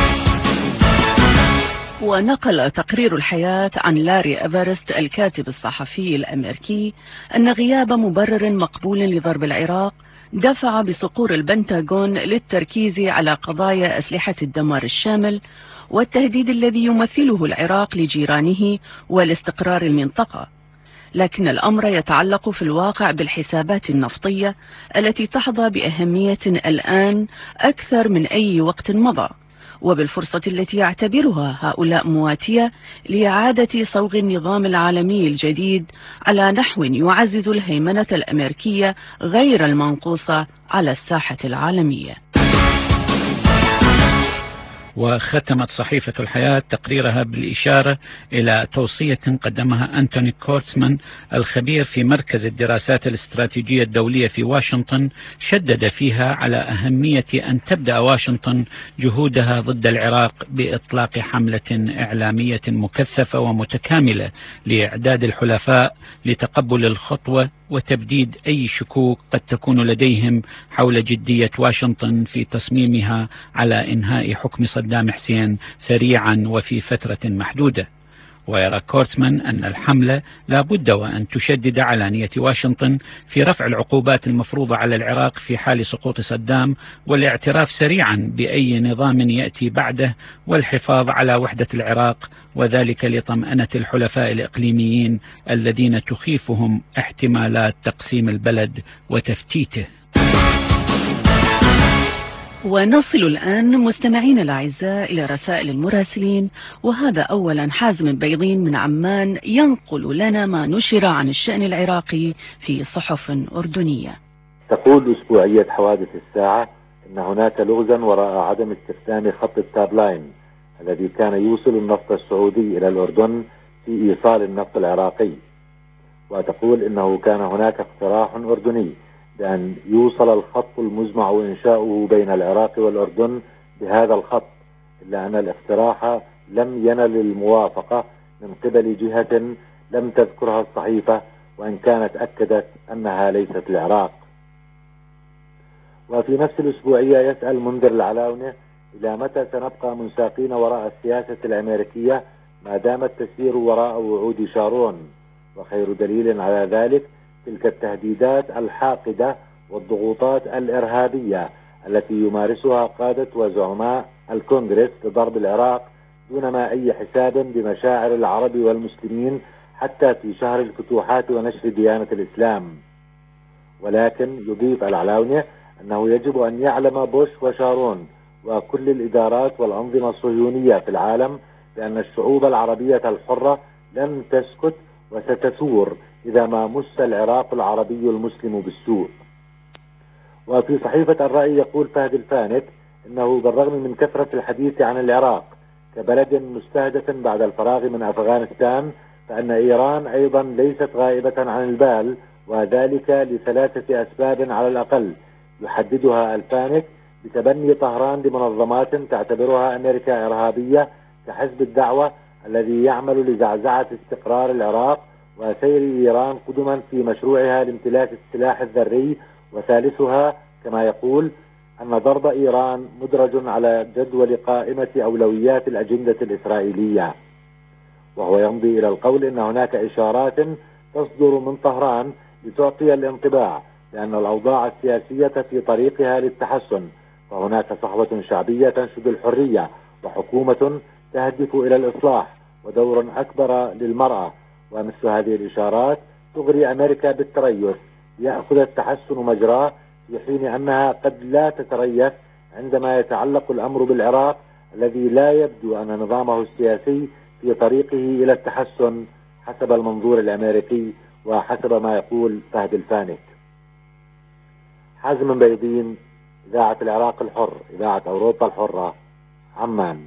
ونقل تقرير الحياة عن لاري إيفرست الكاتب الصحفي الأمريكي أن غياب مبرر مقبول لضرب العراق دفع بصقور البنتاغون للتركيز على قضايا أسلحة الدمار الشامل والتهديد الذي يمثله العراق لجيرانه والاستقرار المنطقة، لكن الأمر يتعلق في الواقع بالحسابات النفطية التي تحظى بأهمية الآن أكثر من أي وقت مضى، وبالفرصة التي يعتبرها هؤلاء مواتية لإعادة صوغ النظام العالمي الجديد على نحو يعزز الهيمنة الأمريكية غير المنقوصة على الساحة العالمية. وختمت صحيفة الحياة تقريرها بالإشارة إلى توصية قدمها أنتوني كورتسمان الخبير في مركز الدراسات الاستراتيجية الدولية في واشنطن، شدد فيها على أهمية أن تبدأ واشنطن جهودها ضد العراق بإطلاق حملة إعلامية مكثفة ومتكاملة لإعداد الحلفاء لتقبل الخطوة وتبديد أي شكوك قد تكون لديهم حول جدية واشنطن في تصميمها على إنهاء حكم صدام حسين سريعا وفي فترة محدودة. ويرى كورتسمان أن الحملة لا بد وأن تشدد على نية واشنطن في رفع العقوبات المفروضة على العراق في حال سقوط صدام، والاعتراف سريعا بأي نظام يأتي بعده، والحفاظ على وحدة العراق، وذلك لطمأنة الحلفاء الإقليميين الذين تخيفهم احتمالات تقسيم البلد وتفتيته. ونصل الآن مستمعين الأعزاء إلى رسائل المراسلين، وهذا أولا حازم بيضين من عمان ينقل لنا ما نشر عن الشأن العراقي في صحف أردنية. تقول أسبوعية حوادث الساعة إن هناك لغزا وراء عدم استخدام خط التابلاين الذي كان يوصل النفط السعودي إلى الأردن في إيصال النفط العراقي، وتقول إنه كان هناك اقتراح أردني بأن يوصل الخط المزمع إنشاؤه بين العراق والأردن بهذا الخط، إلا أن الاقتراح لم ينل الموافقة من قبل جهة لم تذكرها الصحيفة، وإن كانت أكدت أنها ليست العراق. وفي نفس الأسبوعية يسأل منذر العلاونة إلى متى سنبقى منساقين وراء السياسة الأمريكية ما دامت تسير وراء وعود شارون، وخير دليل على ذلك تلك التهديدات الحاقدة والضغوطات الإرهابية التي يمارسها قادة وزعماء الكونغرس لضرب العراق دون ما أي حساب بمشاعر العرب والمسلمين حتى في شهر الفتوحات ونشر ديانة الإسلام. ولكن يضيف العلاونة أنه يجب أن يعلم بوش وشارون وكل الإدارات والأنظمة الصهيونية في العالم بأن الشعوب العربية الحرة لن تسكت وستثور إذا ما مس العراق العربي المسلم بالسوء. وفي صحيفة الرأي يقول فهد الفانك إنه بالرغم من كثرة الحديث عن العراق كبلد مستهدف بعد الفراغ من أفغانستان، فإن إيران أيضا ليست غائبة عن البال، وذلك لثلاثة أسباب على الأقل يحددها الفانك بتبني طهران لمنظمات تعتبرها أمريكا إرهابية كحزب الدعوة الذي يعمل لزعزعة استقرار العراق، وسير إيران قدما في مشروعها لامتلاك السلاح الذري، وثالثها كما يقول أن ضرب إيران مدرج على جدول قائمة أولويات الأجندة الإسرائيلية. وهو يمضي إلى القول أن هناك إشارات تصدر من طهران لتعطي الانطباع بأن الأوضاع السياسية في طريقها للتحسن، فهناك صحوة شعبية تنشد الحرية وحكومة تهدف إلى الإصلاح ودور أكبر للمرأة، ومثل هذه الإشارات تغري أمريكا بالتريث ليأخذ التحسن مجراه، في حين أنها قد لا تتريث عندما يتعلق الأمر بالعراق الذي لا يبدو أن نظامه السياسي في طريقه إلى التحسن حسب المنظور الأمريكي وحسب ما يقول فهد الفانك. حازم بيضين، إذاعة العراق الحر، إذاعة أوروبا الحرة، عمان.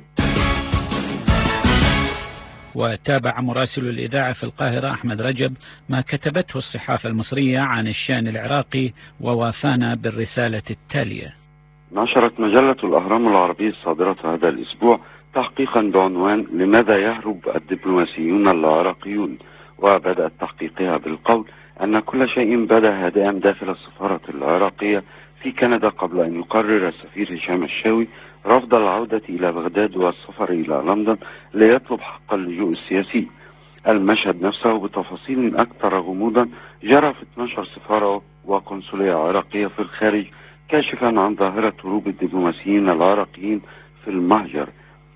وتابع مراسل الإذاعة في القاهرة أحمد رجب ما كتبته الصحافة المصرية عن الشأن العراقي، ووافانا بالرسالة التالية. نشرت مجلة الأهرام العربي الصادرة هذا الأسبوع تحقيقا بعنوان لماذا يهرب الدبلوماسيون العراقيون، وبدأت تحقيقها بالقول أن كل شيء بدا هادئا داخل السفارة العراقية في كندا قبل أن يقرر السفير هشام الشاوي رفض العودة إلى بغداد والسفر إلى لندن ليطلب حق اللجوء السياسي. المشهد نفسه بتفاصيل أكثر غموضا جرى في 12 سفارة وقنصلية عراقية في الخارج، كاشفا عن ظاهرة هروب الدبلوماسيين العراقيين في المهجر.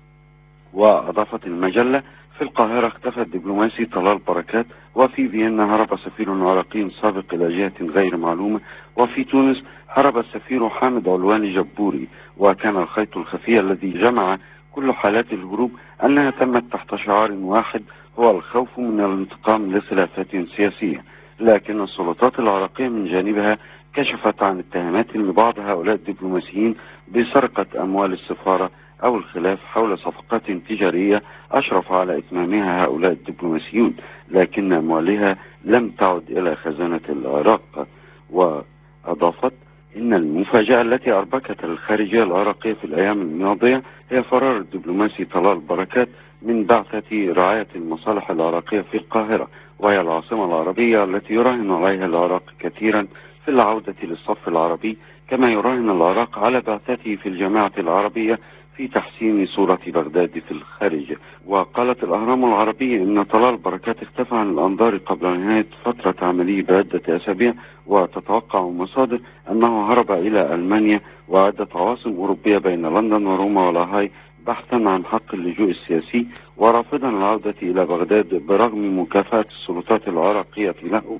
وأضافت المجلة في القاهرة اختفى الدبلوماسي طلال بركات، وفي فيينا هرب سفير عراقي سابق إلى جهة غير معلومة، وفي تونس هرب السفير حامد علواني جبوري. وكان الخيط الخفي الذي جمع كل حالات الهروب أنها تمت تحت شعار واحد هو الخوف من الانتقام لخلافات سياسية. لكن السلطات العراقية من جانبها كشفت عن اتهامات لبعض هؤلاء الدبلوماسيين بسرقة أموال السفارة أو الخلاف حول صفقات تجارية أشرف على إتمامها هؤلاء الدبلوماسيون، لكن أموالها لم تعد إلى خزانة العراق. وأضافت إن المفاجأة التي أربكت الخارجية العراقية في الأيام الماضية هي فرار الدبلوماسي طلال بركات من بعثة رعاية المصالح العراقية في القاهرة، وهي العاصمة العربية التي يراهن عليها العراق كثيرا في العودة للصف العربي، كما يراهن العراق على بعثته في الجامعة العربية في تحسين صورة بغداد في الخارج. وقالت الأهرام العربي إن طلال بركات اختفى عن الأنظار قبل نهاية فترة عملية بعدة أسابيع، وتتوقع مصادر أنه هرب إلى ألمانيا وعدة عواصم أوروبية بين لندن وروما ولاهاي بحثا عن حق اللجوء السياسي، ورافضا العودة إلى بغداد برغم مكافأة السلطات العراقية له.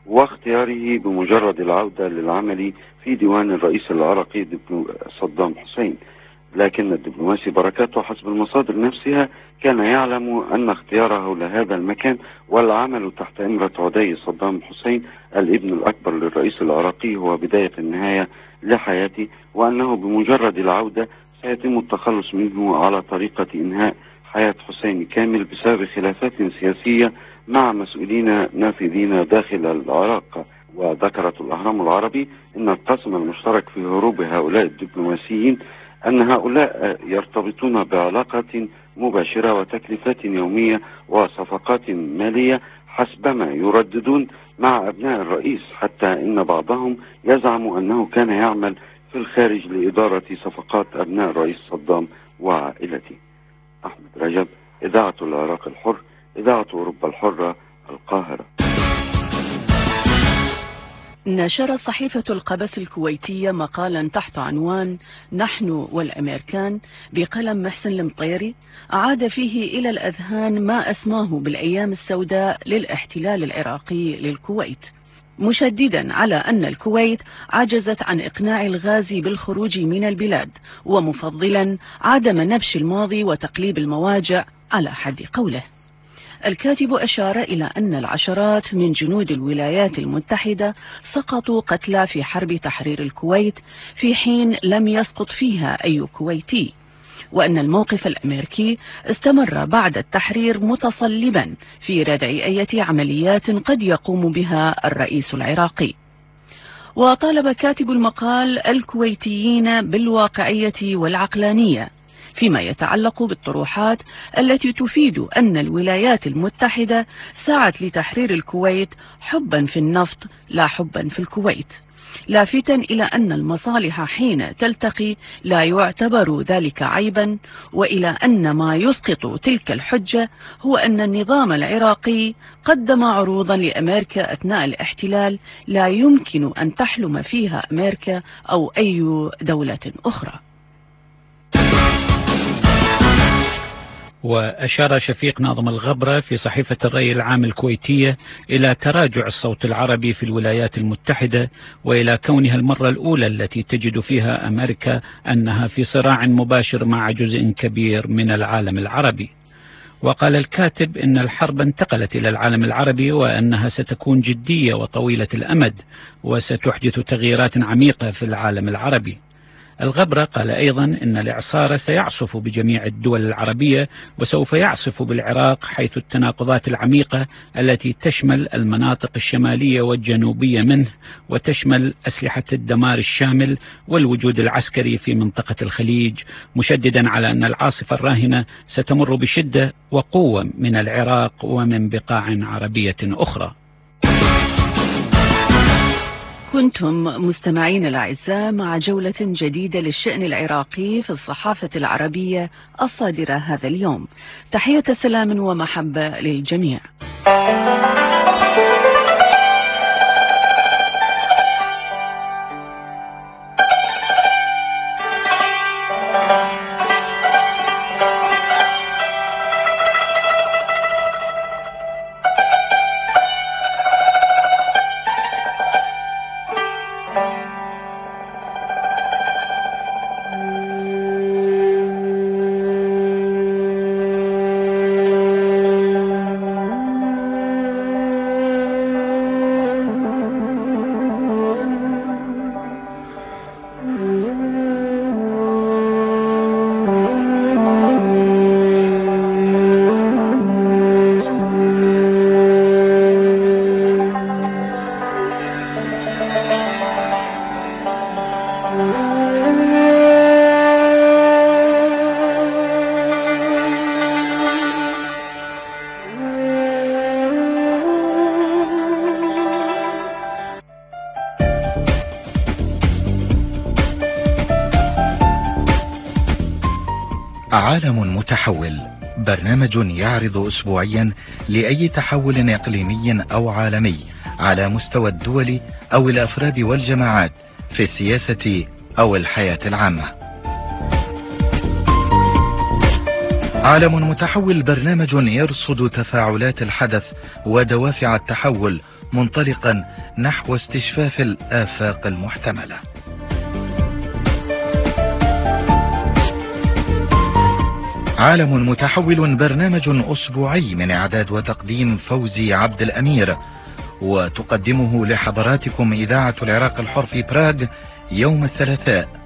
واختياره بمجرد العودة للعمل في ديوان الرئيس العراقي صدام حسين. لكن الدبلوماسي بركات حسب المصادر نفسها كان يعلم أن اختياره لهذا المكان والعمل تحت إمرة عدي صدام حسين الابن الأكبر للرئيس العراقي هو بداية النهاية لحياته، وأنه بمجرد العودة سيتم التخلص منه على طريقة إنهاء حياة حسين كامل بسبب خلافات سياسية مع مسؤولين نافذين داخل العراق. وذكرت الأهرام العربي أن القسم المشترك في هروب هؤلاء الدبلوماسيين أن هؤلاء يرتبطون بعلاقة مباشرة وتكلفات يومية وصفقات مالية حسبما يرددون مع أبناء الرئيس، حتى إن بعضهم يزعم أنه كان يعمل في الخارج لإدارة صفقات أبناء الرئيس صدام وعائلته. أحمد رجب، إذاعة العراق الحر، إذاعة أوروبا الحرة، القاهرة. نشرت صحيفة القبس الكويتية مقالا تحت عنوان نحن والأمريكان بقلم محسن المطيري أعاد فيه إلى الأذهان ما أسماه بالأيام السوداء للاحتلال العراقي للكويت، مشددا على أن الكويت عجزت عن إقناع الغازي بالخروج من البلاد، ومفضلا عدم نبش الماضي وتقليب المواجع على حد قوله. الكاتب أشار إلى أن العشرات من جنود الولايات المتحدة سقطوا قتلى في حرب تحرير الكويت في حين لم يسقط فيها أي كويتي، وأن الموقف الأمريكي استمر بعد التحرير متصلبا في ردع أي عمليات قد يقوم بها الرئيس العراقي. وطالب كاتب المقال الكويتيين بالواقعية والعقلانية فيما يتعلق بالطروحات التي تفيد أن الولايات المتحدة سعت لتحرير الكويت حبا في النفط لا حبا في الكويت، لافتا إلى أن المصالح حين تلتقي لا يعتبر ذلك عيبا، وإلى أن ما يسقط تلك الحجة هو أن النظام العراقي قدم عروضا لأمريكا أثناء الاحتلال لا يمكن أن تحلم فيها أمريكا أو أي دولة أخرى. وأشار شفيق ناظم الغبرة في صحيفة الرأي العام الكويتية إلى تراجع الصوت العربي في الولايات المتحدة، وإلى كونها المرة الأولى التي تجد فيها أمريكا أنها في صراع مباشر مع جزء كبير من العالم العربي. وقال الكاتب إن الحرب انتقلت إلى العالم العربي، وأنها ستكون جدية وطويلة الأمد، وستحدث تغييرات عميقة في العالم العربي. الغبرة قال أيضا إن الإعصار سيعصف بجميع الدول العربية، وسوف يعصف بالعراق، حيث التناقضات العميقة التي تشمل المناطق الشمالية والجنوبية منه، وتشمل أسلحة الدمار الشامل والوجود العسكري في منطقة الخليج، مشددا على أن العاصفة الراهنة ستمر بشدة وقوة من العراق ومن بقاع عربية أخرى. كنتم مستمعين الأعزاء مع جولة جديدة للشأن العراقي في الصحافة العربية الصادرة هذا اليوم. تحية سلام ومحبة للجميع. عالم متحول، برنامج يعرض أسبوعيا لأي تحول إقليمي أو عالمي على مستوى الدول أو الأفراد والجماعات في السياسة أو الحياة العامة. عالم متحول برنامج يرصد تفاعلات الحدث ودوافع التحول منطلقا نحو استشفاف الآفاق المحتملة. عالم متحول، برنامج أسبوعي من إعداد وتقديم فوزي عبد الأمير، وتقدمه لحضراتكم إذاعة العراق الحر في براغ يوم الثلاثاء